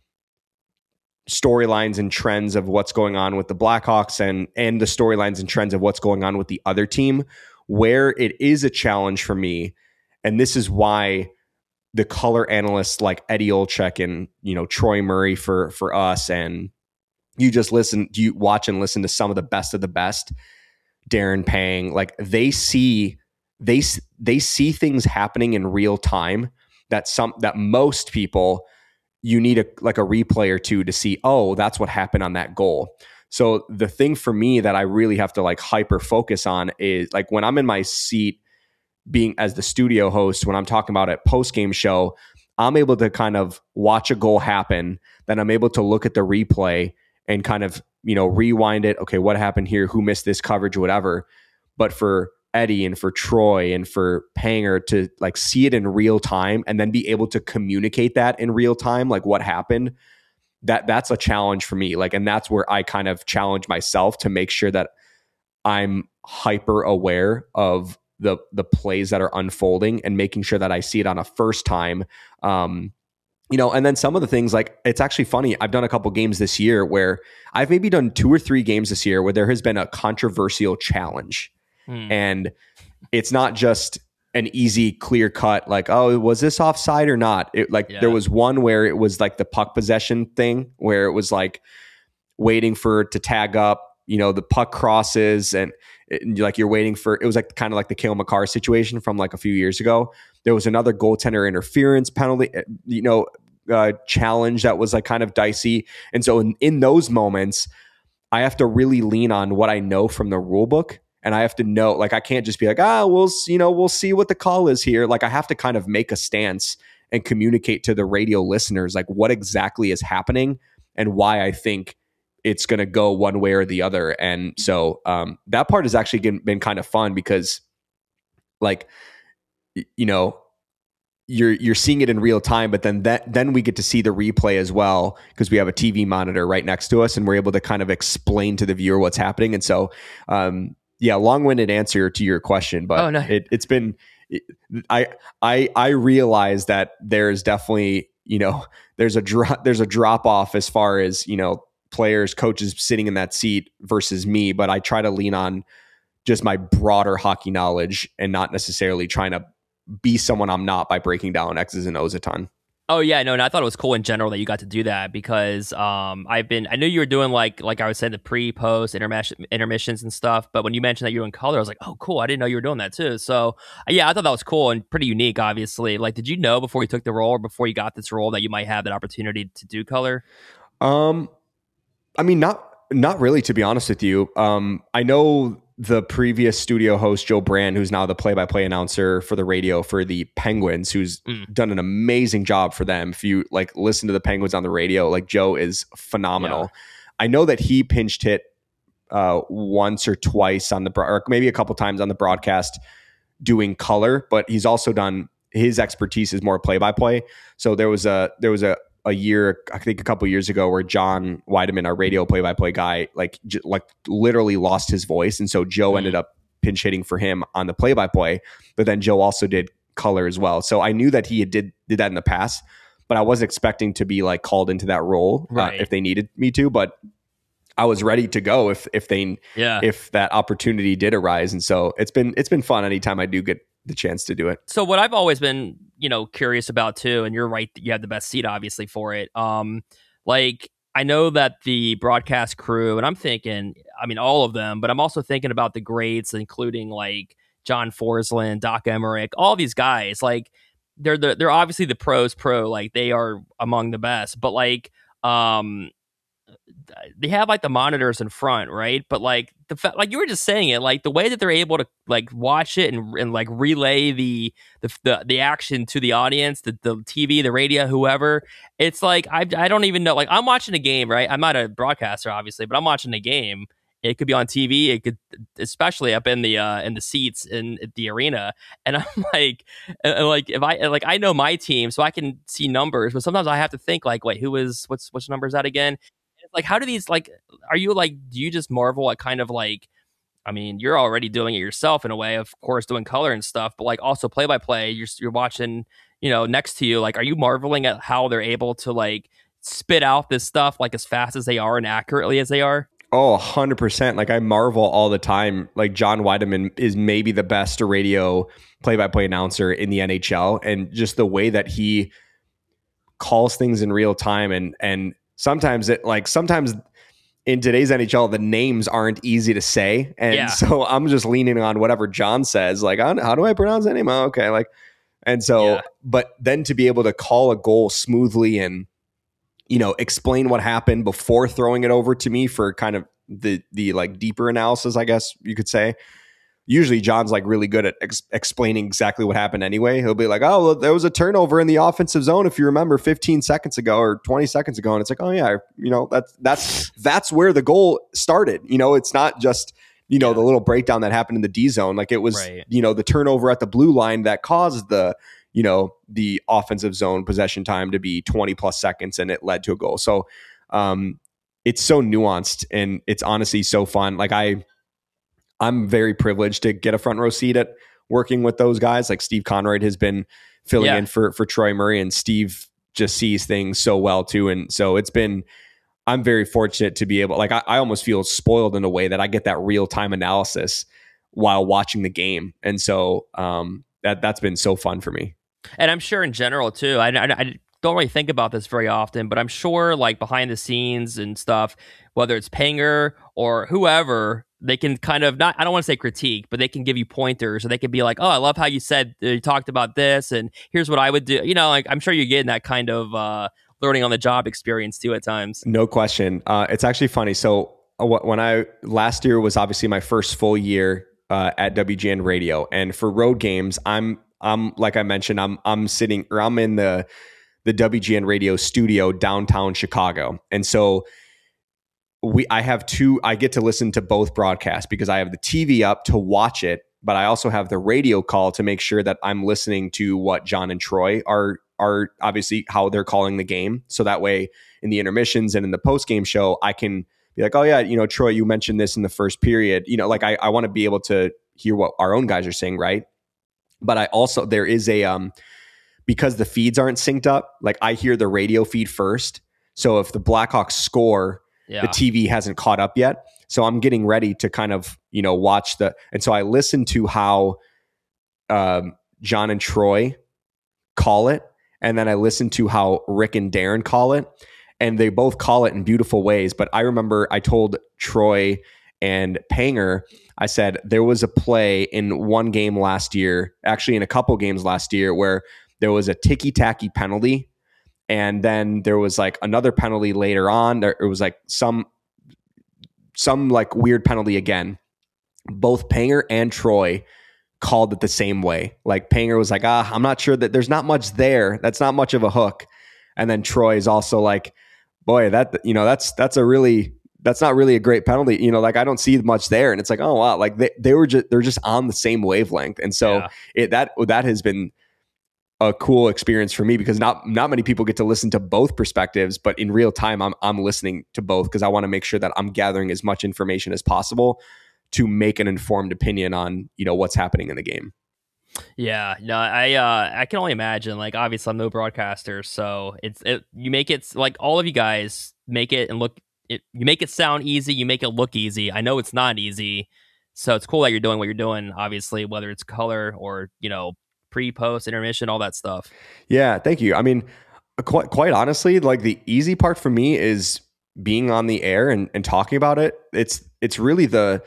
storylines and trends of what's going on with the Blackhawks and the storylines and trends of what's going on with the other team. Where it is a challenge for me, and this is why the color analysts like Eddie Olczyk and Troy Murray for us, and you watch and listen to some of the best, Darren Pang, like they see things happening in real time that most people, you need a replay or two to see, oh, that's what happened on that goal. So the thing for me that I really have to hyper focus on is when I'm in my seat being as the studio host, when I'm talking about a post game show, I'm able to kind of watch a goal happen. Then I'm able to look at the replay and kind of, rewind it. Okay, what happened here? Who missed this coverage? Whatever. But for Eddie and for Troy and for Panger to see it in real time and then be able to communicate that in real time, what happened, that's a challenge for me. And that's where I kind of challenge myself to make sure that I'm hyper aware of the plays that are unfolding and making sure that I see it on a first time. And then some of the things, it's actually funny. I've done a couple games this year where I've maybe done 2 or 3 games this year where there has been a controversial challenge. And it's not just an easy, clear cut, oh, was this offside or not? There was one where it was the puck possession thing where it was waiting for it to tag up, the puck crosses and you're waiting for, it was kind of the Cale Makar situation from a few years ago. There was another goaltender interference penalty, challenge that was kind of dicey. And so in those moments, I have to really lean on what I know from the rule book. And I have to know, I can't just be we'll see what the call is here. I have to kind of make a stance and communicate to the radio listeners, what exactly is happening and why I think it's going to go one way or the other. And so that part has actually been kind of fun because you're seeing it in real time, but then we get to see the replay as well because we have a TV monitor right next to us and we're able to kind of explain to the viewer what's happening. And so, long-winded answer to your question, but it's been, I realize that there's definitely, there's a drop off as far as, players, coaches sitting in that seat versus me, but I try to lean on just my broader hockey knowledge and not necessarily trying to be someone I'm not by breaking down X's and O's a ton.
Oh yeah, no, and I thought it was cool in general that you got to do that because I knew you were doing like I was saying the pre-post intermissions and stuff, but when you mentioned that you were in color, I was like, oh cool, I didn't know you were doing that too. So yeah, I thought that was cool and pretty unique. Obviously, did you know before you took the role or before you got this role that you might have that opportunity to do color?
I mean, not really, to be honest with you. I know the previous studio host, Joe Brand, who's now the play-by-play announcer for the radio for the Penguins, who's done an amazing job for them. If you listen to the Penguins on the radio, Joe is phenomenal. Yeah. I know that he pinch hit once or twice on or maybe a couple times on the broadcast doing color, but he's also done, his expertise is more play-by-play. So there was a year, I think a couple years ago, where John Weideman, our radio play-by-play guy, literally lost his voice, and so Joe ended up pinch hitting for him on the play-by-play. But then Joe also did color as well, so I knew that he did that in the past, but I wasn't expecting to be called into that role if they needed me to. But I was ready to go if that opportunity did arise, and so it's been fun anytime I do get the chance to do it.
So what I've always been, curious about too, and you're right, you have the best seat obviously for it. I know that the broadcast crew, and I'm thinking, all of them, but I'm also thinking about the greats, including John Forsland, Doc Emmerich, all these guys. They're obviously the pros, they are among the best, but they have the monitors in front, right? But the fact, you were just saying it, the way that they're able to watch it and relay the action to the audience, the TV, the radio, whoever. It's I don't even know. I'm watching a game, right? I'm not a broadcaster, obviously, but I'm watching a game. It could be on TV. It could, especially up in the seats in the arena. And I'm if I know my team, so I can see numbers, but sometimes I have to think wait, which number is that again? Like, how do these like? Are you like? Do you just marvel at kind of like? I mean, you're already doing it yourself in a way, of course, doing color and stuff, but like also play by play. You're watching, next to you. Like, are you marveling at how they're able to like spit out this stuff like as fast as they are and accurately as they are?
Oh, 100%. Like I marvel all the time. Like John Weideman is maybe the best radio play-by-play announcer in the NHL, and just the way that he calls things in real time, and sometimes in today's NHL the names aren't easy to say, and so I'm just leaning on whatever John says. Like, how do I pronounce that name? Oh, okay, like, and so, but then to be able to call a goal smoothly and explain what happened before throwing it over to me for kind of the like deeper analysis, I guess you could say. Usually John's like really good at explaining exactly what happened anyway. He'll be like, oh, well, there was a turnover in the offensive zone, if you remember, 15 seconds ago or 20 seconds ago. And it's like, oh yeah, that's where the goal started. It's not just, the little breakdown that happened in the D zone. Like it was, the turnover at the blue line that caused the offensive zone possession time to be 20 plus seconds, and it led to a goal. So it's so nuanced, and it's honestly so fun. Like I'm very privileged to get a front row seat at working with those guys. Like Steve Conroyd has been filling in for Troy Murray, and Steve just sees things so well too. And so I'm very fortunate to be able, like, I almost feel spoiled in a way that I get that real time analysis while watching the game. And so that's been so fun for me.
And I'm sure in general too, I don't really think about this very often, but I'm sure like behind the scenes and stuff, whether it's Panger or whoever, they can kind of I don't want to say critique, but they can give you pointers, or they can be like, oh, I love how you talked about this, and here's what I would do. Like I'm sure you're getting that kind of learning on the job experience too at times.
No question. It's actually funny. So when last year was obviously my first full year at WGN Radio, and for road games, I'm like I mentioned, I'm in the WGN Radio studio downtown Chicago, and so I get to listen to both broadcasts because I have the TV up to watch it, but I also have the radio call to make sure that I'm listening to what John and Troy are obviously how they're calling the game. So that way in the intermissions and in the post game show, I can be like, oh yeah, Troy, you mentioned this in the first period, like I want to be able to hear what our own guys are saying. Right. But I also, there is because the feeds aren't synced up, like I hear the radio feed first. So if the Blackhawks score, the TV hasn't caught up yet. So I'm getting ready to kind of, watch and so I listen to how John and Troy call it. And then I listen to how Rick and Darren call it. And they both call it in beautiful ways. But I remember I told Troy and Panger, I said, there was a play in one game last year, actually in a couple games last year, where there was a ticky-tacky penalty. And then there was like another penalty later on. It was like some like weird penalty again. Both Panger and Troy called it the same way. Like Panger was like, I'm not sure that there's not much there. That's not much of a hook. And then Troy is also like, boy, that's not really a great penalty. Like I don't see much there. And it's like, oh wow, like they're just on the same wavelength. And so that has been a cool experience for me because not many people get to listen to both perspectives, but in real time, I'm listening to both because I want to make sure that I'm gathering as much information as possible to make an informed opinion on, what's happening in the game.
Yeah, no, I can only imagine. Like, obviously, I'm no broadcaster, so you make it like all of you guys make it and you make it sound easy, you make it look easy. I know it's not easy, so it's cool that you're doing what you're doing. Obviously, whether it's color or pre, post, intermission, all that stuff.
Yeah, thank you. I mean, quite honestly, like the easy part for me is being on the air and talking about it. It's really the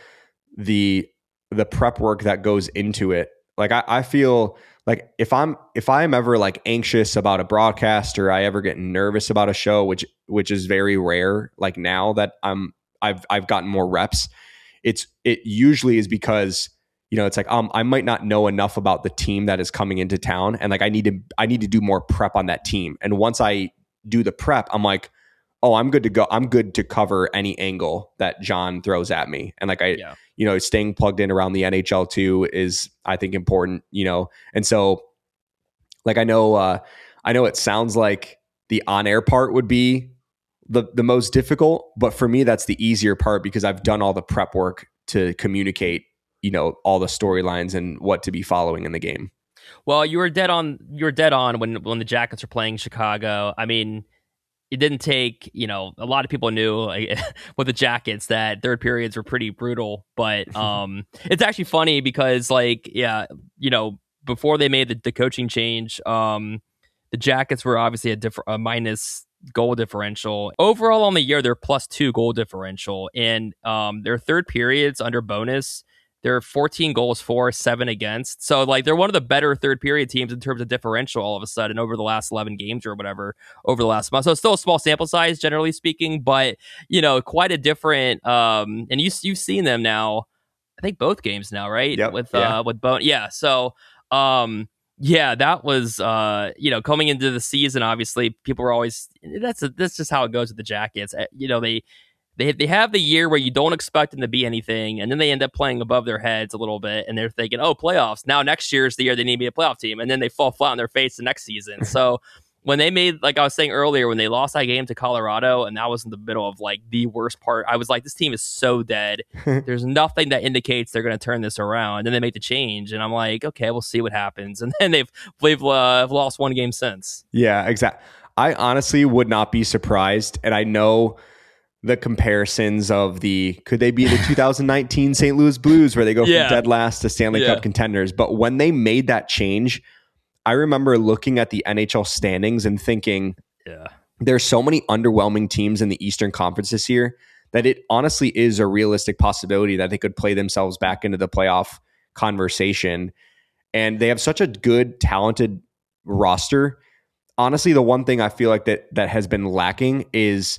prep work that goes into it. Like I feel like if I'm ever like anxious about a broadcast or I ever get nervous about a show, which is very rare, like now that I've gotten more reps, it usually is because it's like I might not know enough about the team that is coming into town, and like I need to do more prep on that team. And once I do the prep, I'm like, oh, I'm good to go. I'm good to cover any angle that John throws at me. And like staying plugged in around the NHL too is, I think, important. And so like I know it sounds like the on-air part would be the most difficult, but for me, that's the easier part because I've done all the prep work to communicate, all the storylines and what to be following in the game.
Well, you were dead on. You were dead on when the Jackets were playing Chicago. I mean, it didn't take, a lot of people knew with the Jackets that third periods were pretty brutal, but it's actually funny because before they made the coaching change, the Jackets were obviously a minus goal differential. Overall on the year, they're +2 goal differential, and their third periods under bonus, they're 14 goals for, 7 against. So they're one of the better third period teams in terms of differential all of a sudden over the last 11 games or whatever over the last month. So it's still a small sample size generally speaking, but quite a different and you've seen them now, I think both games now, right?
Yep.
With Bone. Yeah. So that was coming into the season, obviously people were always that's just how it goes with the Jackets. They have the year where you don't expect them to be anything, and then they end up playing above their heads a little bit, and they're thinking, oh, playoffs. Now next year's the year they need to be a playoff team, and then they fall flat on their face the next season. So when they made, like I was saying earlier, when they lost that game to Colorado, and that was in the middle of the worst part, I was like, this team is so dead. There's nothing that indicates they're going to turn this around. And then they make the change, and I'm like, okay, we'll see what happens. And then they've lost one game since.
Yeah, exactly. I honestly would not be surprised, and I know the comparisons of could they be the 2019 St. Louis Blues where they go from dead last to Stanley Cup contenders? But when they made that change, I remember looking at the NHL standings and thinking, there's so many underwhelming teams in the Eastern Conference this year that it honestly is a realistic possibility that they could play themselves back into the playoff conversation. And they have such a good, talented roster. Honestly, the one thing I feel like that has been lacking is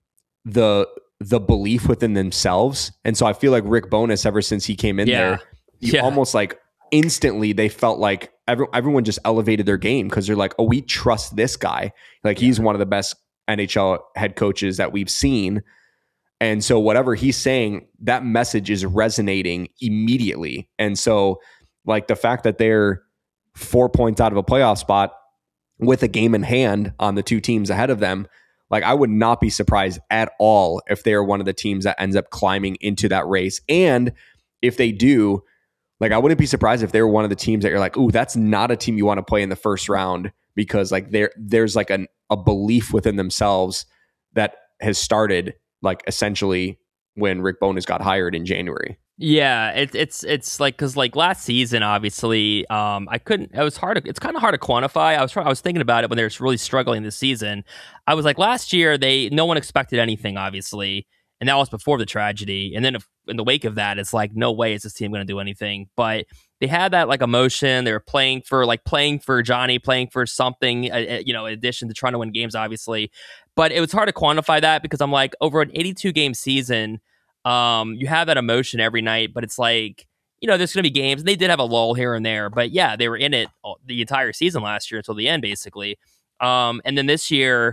the belief within themselves. And so I feel like Rick Bowness, ever since he came in there, almost instantly they felt like everyone just elevated their game because they're like, oh, we trust this guy. He's one of the best NHL head coaches that we've seen. And so whatever he's saying, that message is resonating immediately. And so the fact that they're 4 points out of a playoff spot with a game in hand on the two teams ahead of them, I would not be surprised at all if they're one of the teams that ends up climbing into that race. And if they do, I wouldn't be surprised if they're one of the teams that you're like, ooh, that's not a team you want to play in the first round because there's a belief within themselves that has started essentially when Rick Bowness got hired in January.
Yeah, it's because last season, obviously, it's kind of hard to quantify. I was thinking about it when they were really struggling this season. I was like, last year, no one expected anything, obviously, and that was before the tragedy. And then in the wake of that, it's like, no way is this team going to do anything. But they had that emotion. They were playing for Johnny, playing for something, in addition to trying to win games, obviously. But it was hard to quantify that because I'm like, over an 82 game season, you have that emotion every night, but it's there's going to be games. They did have a lull here and there, but yeah, they were in it the entire season last year until the end, basically. And then this year,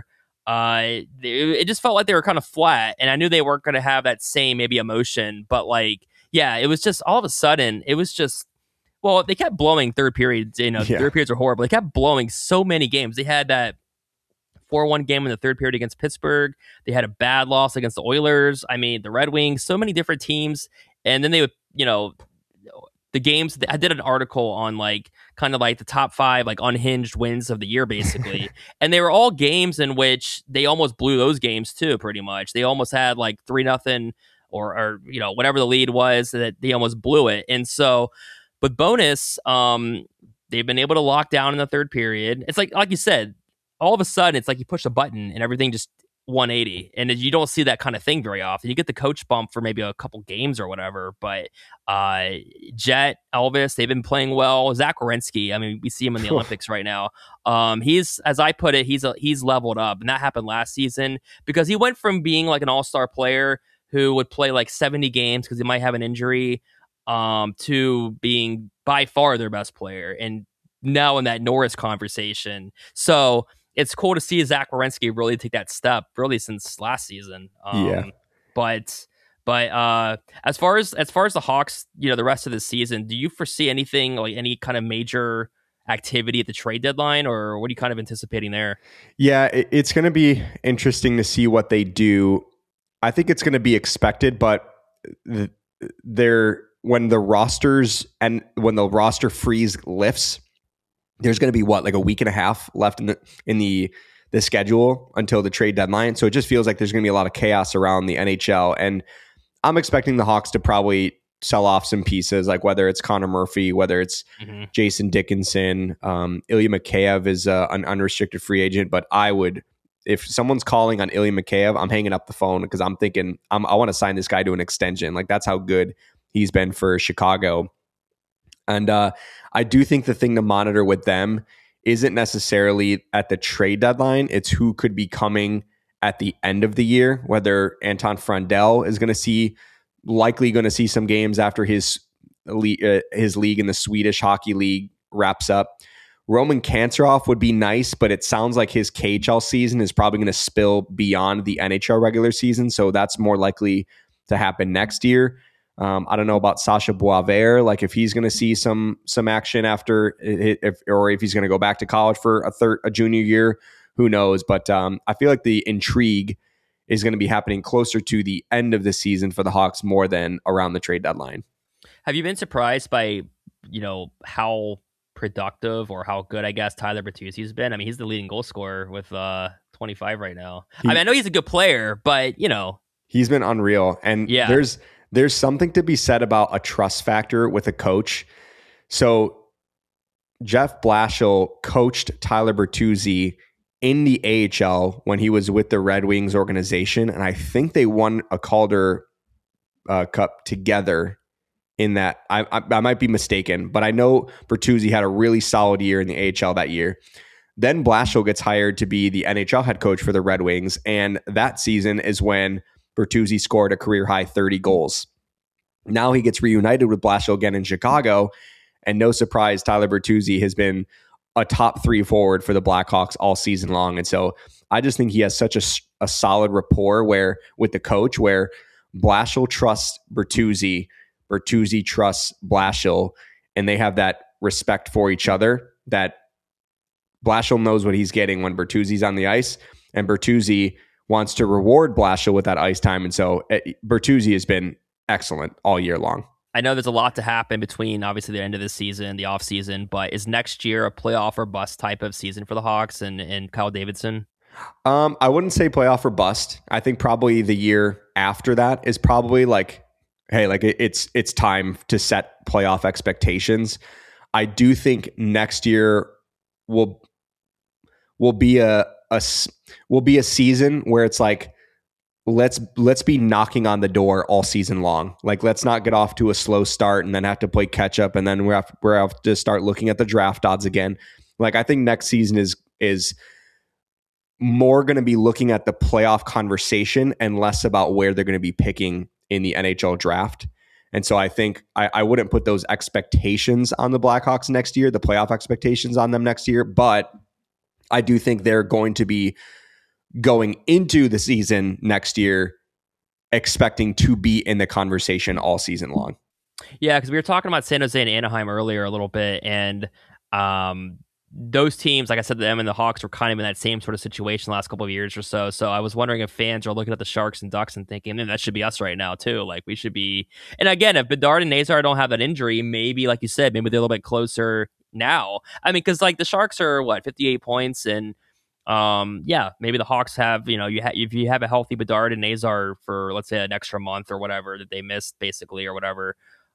it just felt like they were kind of flat, and I knew they weren't going to have that same maybe emotion, but it was just all of a sudden, it was just, well, they kept blowing third periods, third periods are horrible. They kept blowing so many games. They had that 4-1 game in the third period against Pittsburgh. They had a bad loss against the Oilers. I mean, the Red Wings, so many different teams. And then they would, the games, I did an article on the top 5 unhinged wins of the year, basically. And they were all games in which they almost blew those games too, pretty much. They almost had 3-0 or whatever the lead was, that they almost blew it. And so with Bowness, they've been able to lock down in the third period. It's like you said, all of a sudden, it's like you push a button and everything just 180. And you don't see that kind of thing very often. You get the coach bump for maybe a couple games or whatever. But Jet, Elvis, they've been playing well. Zach Werenski, I mean, we see him in the Olympics right now. He's, as I put it, he's leveled up. And that happened last season because he went from being an all-star player who would play 70 games because he might have an injury to being by far their best player. And now in that Norris conversation. So it's cool to see Zach Werenski really take that step, really since last season. But as far as the Hawks, the rest of the season, do you foresee anything any kind of major activity at the trade deadline, or what are you kind of anticipating there?
Yeah, it's going to be interesting to see what they do. I think it's going to be expected, but when the roster freeze lifts, there's going to be like a week and a half left in the schedule until the trade deadline. So it just feels like there's going to be a lot of chaos around the NHL, and I'm expecting the Hawks to probably sell off some pieces, like whether it's Connor Murphy, whether it's Jason Dickinson. Ilya Mikheyev is an unrestricted free agent, but if someone's calling on Ilya Mikheyev, I'm hanging up the phone because I'm thinking I want to sign this guy to an extension. Like, that's how good he's been for Chicago. And I do think the thing to monitor with them isn't necessarily at the trade deadline. It's who could be coming at the end of the year, whether Anton Frandel is likely going to see some games after his league in the Swedish Hockey League wraps up. Roman Kantarov would be nice, but it sounds like his KHL season is probably going to spill beyond the NHL regular season, so that's more likely to happen next year. I don't know about Sasha Boisvert, like if he's going to see some action after, or if he's going to go back to college for a junior year, who knows? But I feel like the intrigue is going to be happening closer to the end of the season for the Hawks more than around the trade deadline.
Have you been surprised by, how productive or how good, I guess, Tyler Bertuzzi's been? I mean, he's the leading goal scorer with 25 right now. I know he's a good player, but,
he's been unreal. And there's something to be said about a trust factor with a coach. So Jeff Blashill coached Tyler Bertuzzi in the AHL when he was with the Red Wings organization, and I think they won a Calder Cup together in that. I might be mistaken, but I know Bertuzzi had a really solid year in the AHL that year. Then Blashill gets hired to be the NHL head coach for the Red Wings, and that season is when Bertuzzi scored a career-high 30 goals. Now he gets reunited with Blashill again in Chicago, and no surprise, Tyler Bertuzzi has been a top 3 forward for the Blackhawks all season long. And so I just think he has such a solid rapport with the coach, where Blashill trusts Bertuzzi, Bertuzzi trusts Blashill, and they have that respect for each other, that Blashill knows what he's getting when Bertuzzi's on the ice, and Bertuzzi wants to reward Blashill with that ice time. And so Bertuzzi has been excellent all year long.
I know there's a lot to happen between, obviously, the end of the season, the off season, but is next year a playoff or bust type of season for the Hawks and Kyle Davidson?
I wouldn't say playoff or bust. I think probably the year after that is probably like, hey, like it's time to set playoff expectations. I do think next year will be a season where it's like, let's be knocking on the door all season long. Like, let's not get off to a slow start and then have to play catch up, and then we have to start looking at the draft odds again. Like, I think next season is more going to be looking at the playoff conversation and less about where they're going to be picking in the NHL draft. And so I think I wouldn't put those expectations on the Blackhawks next year, the playoff expectations on them next year, but I do think they're going to be going into the season next year expecting to be in the conversation all season long.
Yeah, because we were talking about San Jose and Anaheim earlier a little bit, and those teams, like I said, them and the Hawks were kind of in that same sort of situation the last couple of years or so. So I was wondering if fans are looking at the Sharks and Ducks and thinking, man, that should be us right now too. Like, we should be. And again, if Bedard and Nazar don't have that injury, maybe, like you said, maybe they're a little bit closer now. I mean, because like the Sharks are 58 points, and maybe the Hawks have, if you have a healthy Bedard and Nazar for, let's say, an extra month or whatever that they missed, basically, or whatever.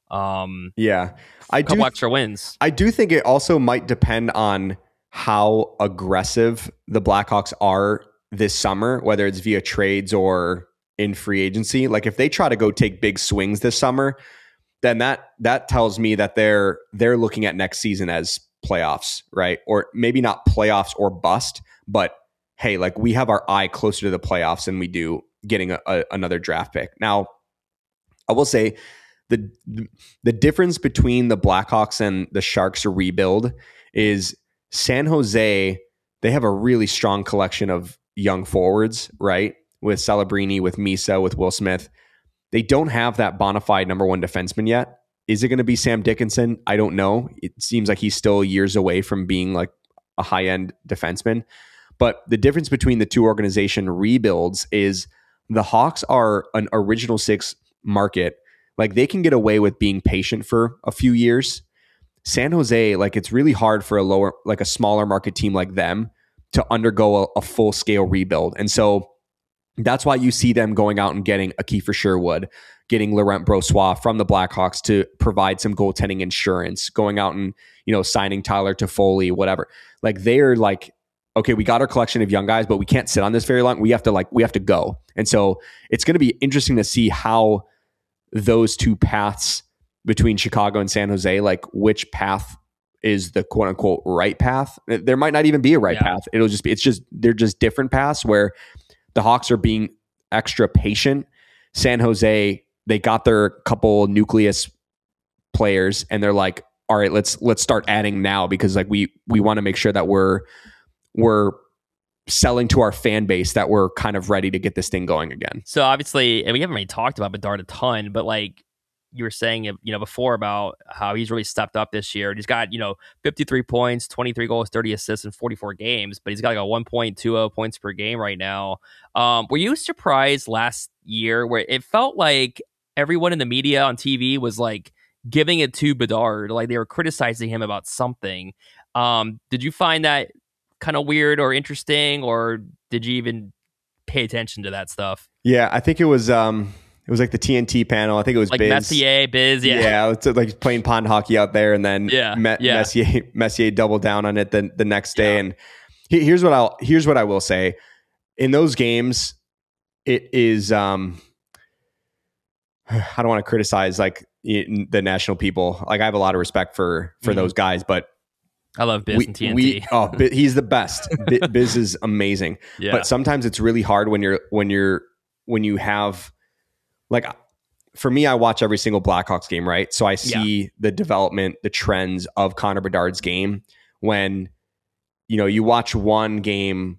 A couple extra wins.
I do think it also might depend on how aggressive the Blackhawks are this summer, whether it's via trades or in free agency. Like, if they try to go take big swings this summer, then that tells me that they're looking at next season as playoffs, right? Or maybe not playoffs or bust, but hey, like, we have our eye closer to the playoffs than we do getting another draft pick. Now, I will say the difference between the Blackhawks and the Sharks rebuild is San Jose, they have a really strong collection of young forwards, right? With Celebrini, with Misa, with Will Smith. They don't have that bona fide number one defenseman yet. Is it going to be Sam Dickinson? I don't know. It seems like he's still years away from being like a high-end defenseman. But the difference between the two organization rebuilds is the Hawks are an original six market. Like they can get away with being patient for a few years. San Jose, like it's really hard for a smaller market team like them to undergo a full-scale rebuild. And so that's why you see them going out and getting a Kiefer Sherwood, getting Laurent Brossoit from the Blackhawks to provide some goaltending insurance, going out and, signing Tyler Toffoli, whatever. Like they're like, okay, we got our collection of young guys, but we can't sit on this very long. We have to go. And so it's going to be interesting to see how those two paths between Chicago and San Jose, like which path is the quote unquote right path. There might not even be a right path. They're just different paths where the Hawks are being extra patient. San Jose, they got their couple nucleus players and they're like, all right, let's start adding now because like we want to make sure that we're selling to our fan base that we're kind of ready to get this thing going again.
So obviously, and we haven't really talked about Bedard a ton, but like you were saying, before about how he's really stepped up this year. He's got, 53 points, 23 goals, 30 assists in 44 games, but he's got like a 1.20 points per game right now. Were you surprised last year where it felt like everyone in the media on TV was like giving it to Bedard, like they were criticizing him about something? Did you find that kind of weird or interesting, or did you even pay attention to that stuff?
Yeah, I think it was like the TNT panel. I think it was
like
Biz.
Biz.
Yeah, it's like playing pond hockey out there, and then Messier doubled down on it the next day. And here's what I will say: in those games, it is. I don't want to criticize like the national people. Like I have a lot of respect for those guys, but
I love Biz and TNT.
He's the best. Biz is amazing. Yeah. But sometimes it's really hard when you have. Like for me, I watch every single Blackhawks game, right? So I see the development, the trends of Connor Bedard's game. When, you watch one game,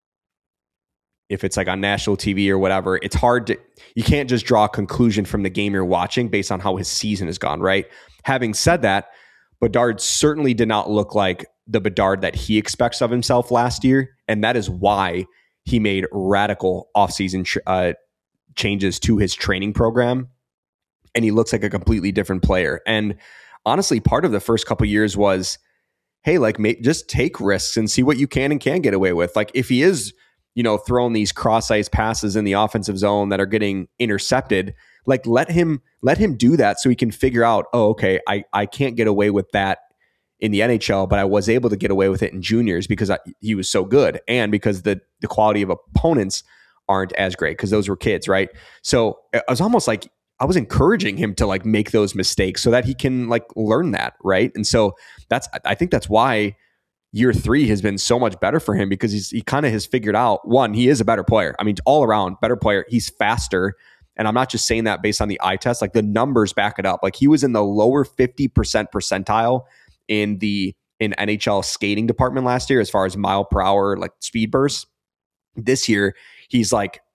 if it's like on national TV or whatever, it's hard you can't just draw a conclusion from the game you're watching based on how his season has gone, right? Having said that, Bedard certainly did not look like the Bedard that he expects of himself last year. And that is why he made radical offseason changes to his training program, and he looks like a completely different player. And honestly, part of the first couple of years was, hey, like just take risks and see what you can and can't get away with. Like if he is, throwing these cross-ice passes in the offensive zone that are getting intercepted, like let him do that so he can figure out, oh, okay, I can't get away with that in the NHL, but I was able to get away with it in juniors because he was so good, and because the quality of opponents aren't as great because those were kids, right? So I was almost like I was encouraging him to like make those mistakes so that he can like learn that, right? And so I think that's why year 3 has been so much better for him, because he kind of has figured out, one, he is a better player. I mean, all around better player. He's faster, and I'm not just saying that based on the eye test. Like the numbers back it up. Like he was in the lower 50% percentile in NHL skating department last year as far as mile per hour like speed bursts. This year he's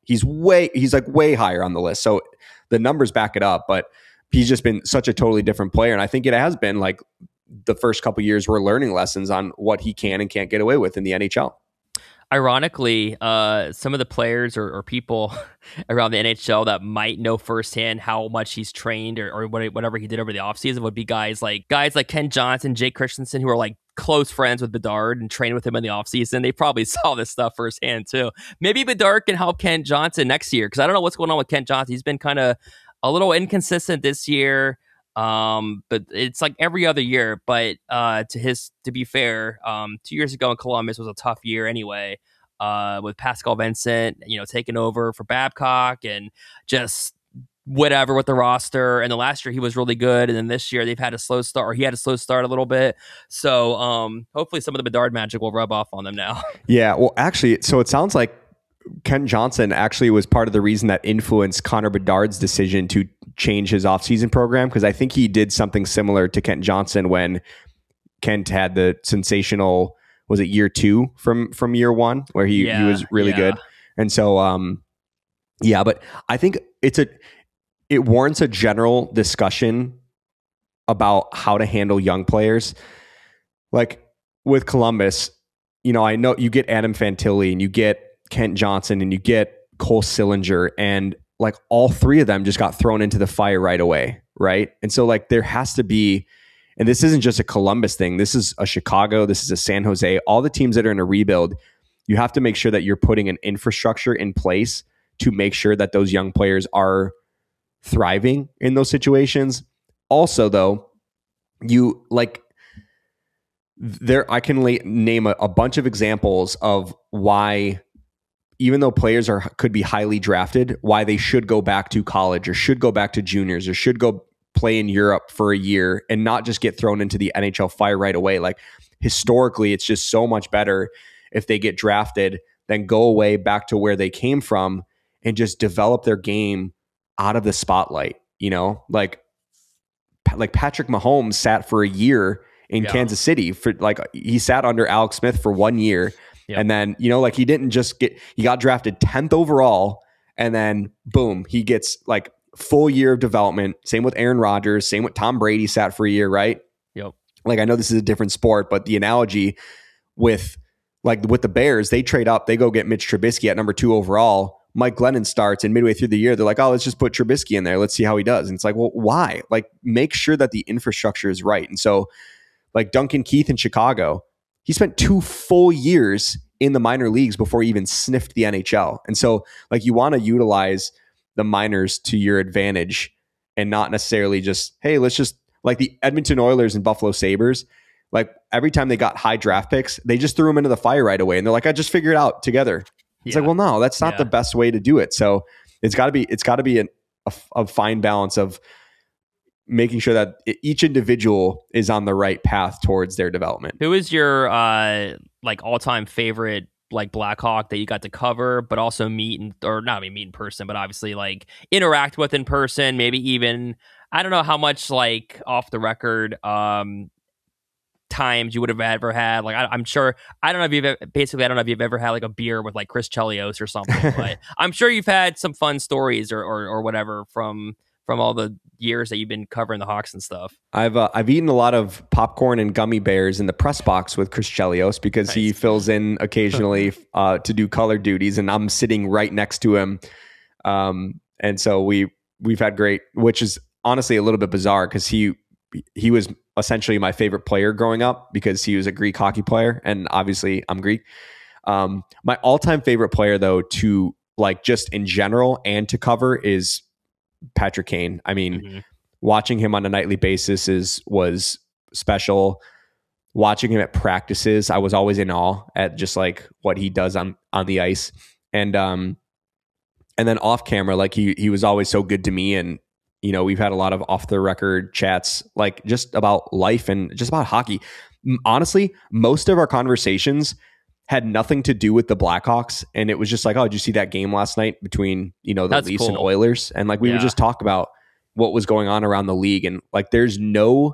way higher on the list. So the numbers back it up, but he's just been such a totally different player. And I think it has been like the first couple of years we're learning lessons on what he can and can't get away with in the NHL.
Ironically, some of the players or people around the NHL that might know firsthand how much he's trained or whatever he did over the offseason would be guys like Ken Johnson, Jake Christensen, who are like close friends with Bedard and trained with him in the offseason. They probably saw this stuff firsthand too. Maybe Bedard can help Ken Johnson next year, because I don't know what's going on with Ken Johnson. He's been kind of a little inconsistent this year. But it's like every other year. But to be fair, 2 years ago in Columbus was a tough year anyway. With Pascal Vincent, taking over for Babcock and just whatever with the roster. And the last year he was really good, and then this year they've had a slow start, or he had a slow start a little bit. So hopefully some of the Bedard magic will rub off on them now.
Yeah, well, actually, so it sounds like Ken Johnson actually was part of the reason that influenced Connor Bedard's decision to change his offseason program, because I think he did something similar to Kent Johnson when Kent had the sensational, was it year 2 from year 1 where he was really good. And so, but I think it warrants a general discussion about how to handle young players. Like with Columbus, I know you get Adam Fantilli and you get Kent Johnson and you get Cole Sillinger, and like all three of them just got thrown into the fire right away, right? And so like there has to be, and this isn't just a Columbus thing, this is a Chicago, this is a San Jose, all the teams that are in a rebuild, you have to make sure that you're putting an infrastructure in place to make sure that those young players are thriving in those situations. Also, though, I can name a bunch of examples of why, even though players could be highly drafted, why they should go back to college or should go back to juniors or should go play in Europe for a year and not just get thrown into the NHL fire right away. Like historically, it's just so much better if they get drafted than go away back to where they came from and just develop their game out of the spotlight. Like Patrick Mahomes sat for a year in Kansas City he sat under Alex Smith for 1 year. Yep. And then, he didn't just he got drafted 10th overall and then boom, he gets like full year of development. Same with Aaron Rodgers, same with Tom Brady sat for a year, right?
Yep.
Like I know this is a different sport, but the analogy with the Bears, they trade up, they go get Mitch Trubisky at number 2 overall. Mike Glennon starts, and midway through the year, they're like, oh, let's just put Trubisky in there. Let's see how he does. And it's like, well, why? Like, make sure that the infrastructure is right. And so, like Duncan Keith in Chicago, he spent 2 full years in the minor leagues before he even sniffed the NHL. And so, like, you want to utilize the minors to your advantage and not necessarily just, hey, let's just, like the Edmonton Oilers and Buffalo Sabres, like every time they got high draft picks, they just threw them into the fire right away. And they're like, I just figured it out together. It's like, well, no, that's not the best way to do it. So it's got to be a fine balance of making sure that each individual is on the right path towards their development.
Who is your all-time favorite like Blackhawk that you got to cover, but also meet in person, but obviously like interact with in person? Maybe even, I don't know how much like off the record times you would have ever had. Like I'm sure, I don't know if you've ever had like a beer with like Chris Chelios or something, but I'm sure you've had some fun stories or whatever from all the years that you've been covering the Hawks and stuff.
I've eaten a lot of popcorn and gummy bears in the press box with Chris Chelios because nice. He fills in occasionally to do color duties, and I'm sitting right next to him. And so we've had great, which is honestly a little bit bizarre because he was essentially my favorite player growing up because he was a Greek hockey player, and obviously I'm Greek. My all-time favorite player, though, to like just in general and to cover is Patrick Kane. I mean, watching him on a nightly basis was special. Watching him at practices, I was always in awe at just like what he does on the ice, and then off camera, like he was always so good to me. And we've had a lot of off the record chats, like just about life and just about hockey. Honestly, most of our conversations had nothing to do with the Blackhawks, and it was just like, oh, did you see that game last night between the
That's
Leafs
cool.
and Oilers? And like we would just talk about what was going on around the league, and like there's no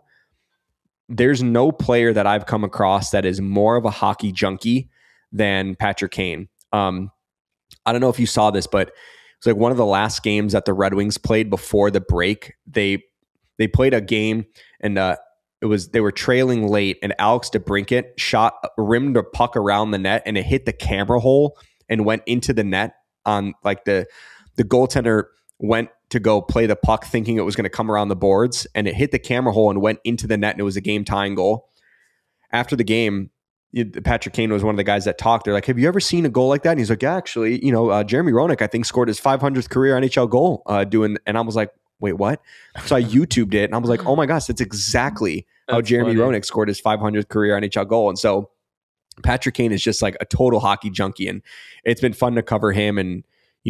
player that I've come across that is more of a hockey junkie than Patrick Kane. I don't know if you saw this, but it's like one of the last games that the Red Wings played before the break. They played a game, and they were trailing late, and Alex DeBrincat rimmed a puck around the net, and it hit the camera hole and went into the net. On like the goaltender went to go play the puck, thinking it was going to come around the boards, and it hit the camera hole and went into the net, and it was a game tying goal. After the game, Patrick Kane was one of the guys that talked. They're like, have you ever seen a goal like that? And he's like, yeah, actually, Jeremy Roenick, I think, scored his 500th career NHL goal and I was like, wait, what? So I YouTubed it, and I was like, oh my gosh, that's exactly how Jeremy Roenick scored his 500th career NHL goal. And so Patrick Kane is just like a total hockey junkie, and it's been fun to cover him and,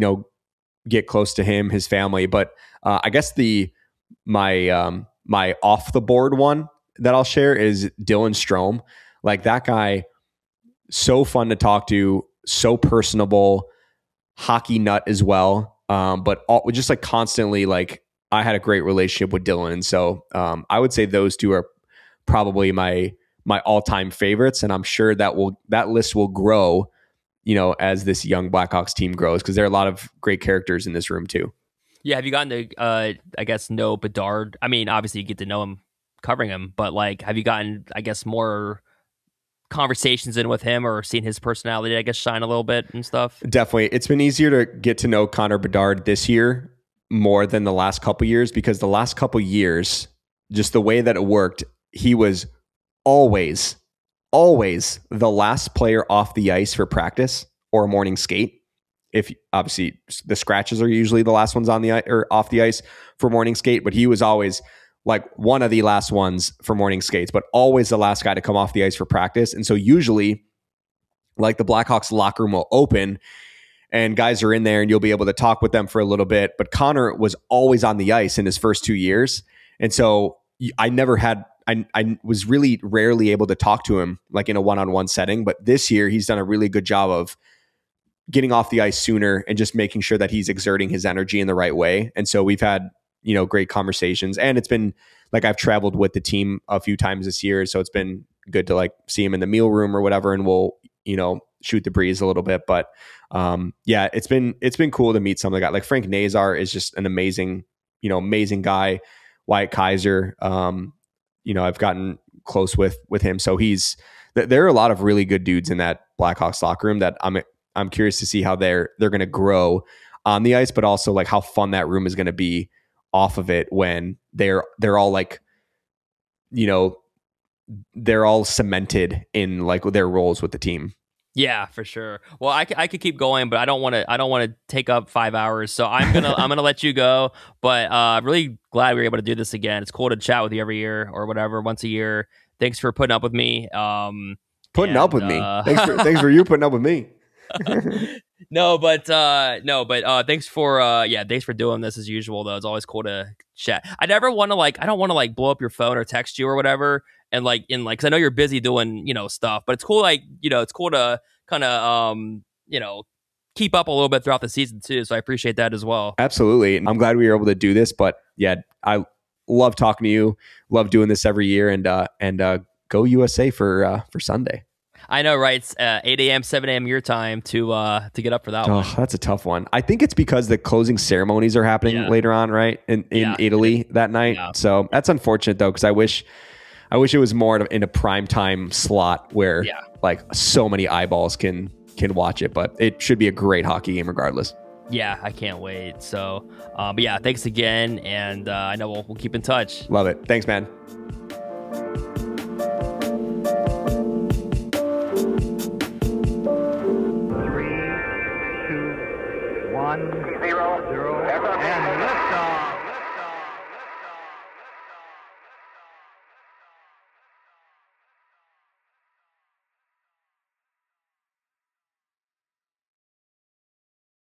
get close to him, his family. But I guess my off the board one that I'll share is Dylan Strome. Like that guy, so fun to talk to, so personable, hockey nut as well. But just like constantly, like I had a great relationship with Dylan. And so I would say those two are probably my all-time favorites. And I'm sure that list will grow, as this young Blackhawks team grows, because there are a lot of great characters in this room too.
Yeah. Have you gotten to, I guess, know Bedard? I mean, obviously you get to know him covering him, but like, have you gotten, I guess, more conversations in with him or seen his personality, I guess, shine a little bit and stuff?
Definitely. It's been easier to get to know Connor Bedard this year more than the last couple years, because the last couple years, just the way that it worked, he was always the last player off the ice for practice or a morning skate. If obviously the scratches are usually the last ones on the or off the ice for morning skate, but he was always like one of the last ones for morning skates, but always the last guy to come off the ice for practice. And so usually, like, the Blackhawks locker room will open and guys are in there and you'll be able to talk with them for a little bit. But Connor was always on the ice in his first 2 years. And so I was really rarely able to talk to him like in a one-on-one setting. But this year he's done a really good job of getting off the ice sooner and just making sure that he's exerting his energy in the right way. And so we've had, great conversations, and it's been like, I've traveled with the team a few times this year. So it's been good to like see him in the meal room or whatever. And we'll, shoot the breeze a little bit. But yeah, it's been cool to meet some of the guys. Like Frank Nazar is just an amazing guy. Wyatt Kaiser, I've gotten close with him. So there are a lot of really good dudes in that Blackhawks locker room that I'm curious to see how they're going to grow on the ice, but also like how fun that room is going to be off of it when they're all like, they're all cemented in like their roles with the team.
Yeah, for sure. Well, I could keep going, but I don't want to take up 5 hours. So I'm gonna let you go. But really glad we were able to do this again. It's cool to chat with you every year or whatever, once a year. Thanks for putting up with me.
Putting up with me. Thanks for you putting up with me.
No, but thanks for doing this as usual though. It's always cool to chat. I don't want to blow up your phone or text you or whatever. And cause I know you're busy doing, stuff, but it's cool. It's cool to kind of, keep up a little bit throughout the season too. So I appreciate that as well.
Absolutely. I'm glad we were able to do this, but yeah, I love talking to you. Love doing this every year, and go USA for Sunday.
I know, right? It's 8 a.m., 7 a.m. your time to get up for that one.
That's a tough one. I think it's because the closing ceremonies are happening later on, right? In Italy that night. Yeah. So that's unfortunate though, because I wish it was more in a prime time slot where like so many eyeballs can watch it, but it should be a great hockey game regardless.
Yeah, I can't wait. So, but yeah, thanks again. And I know we'll keep in touch.
Love it. Thanks, man.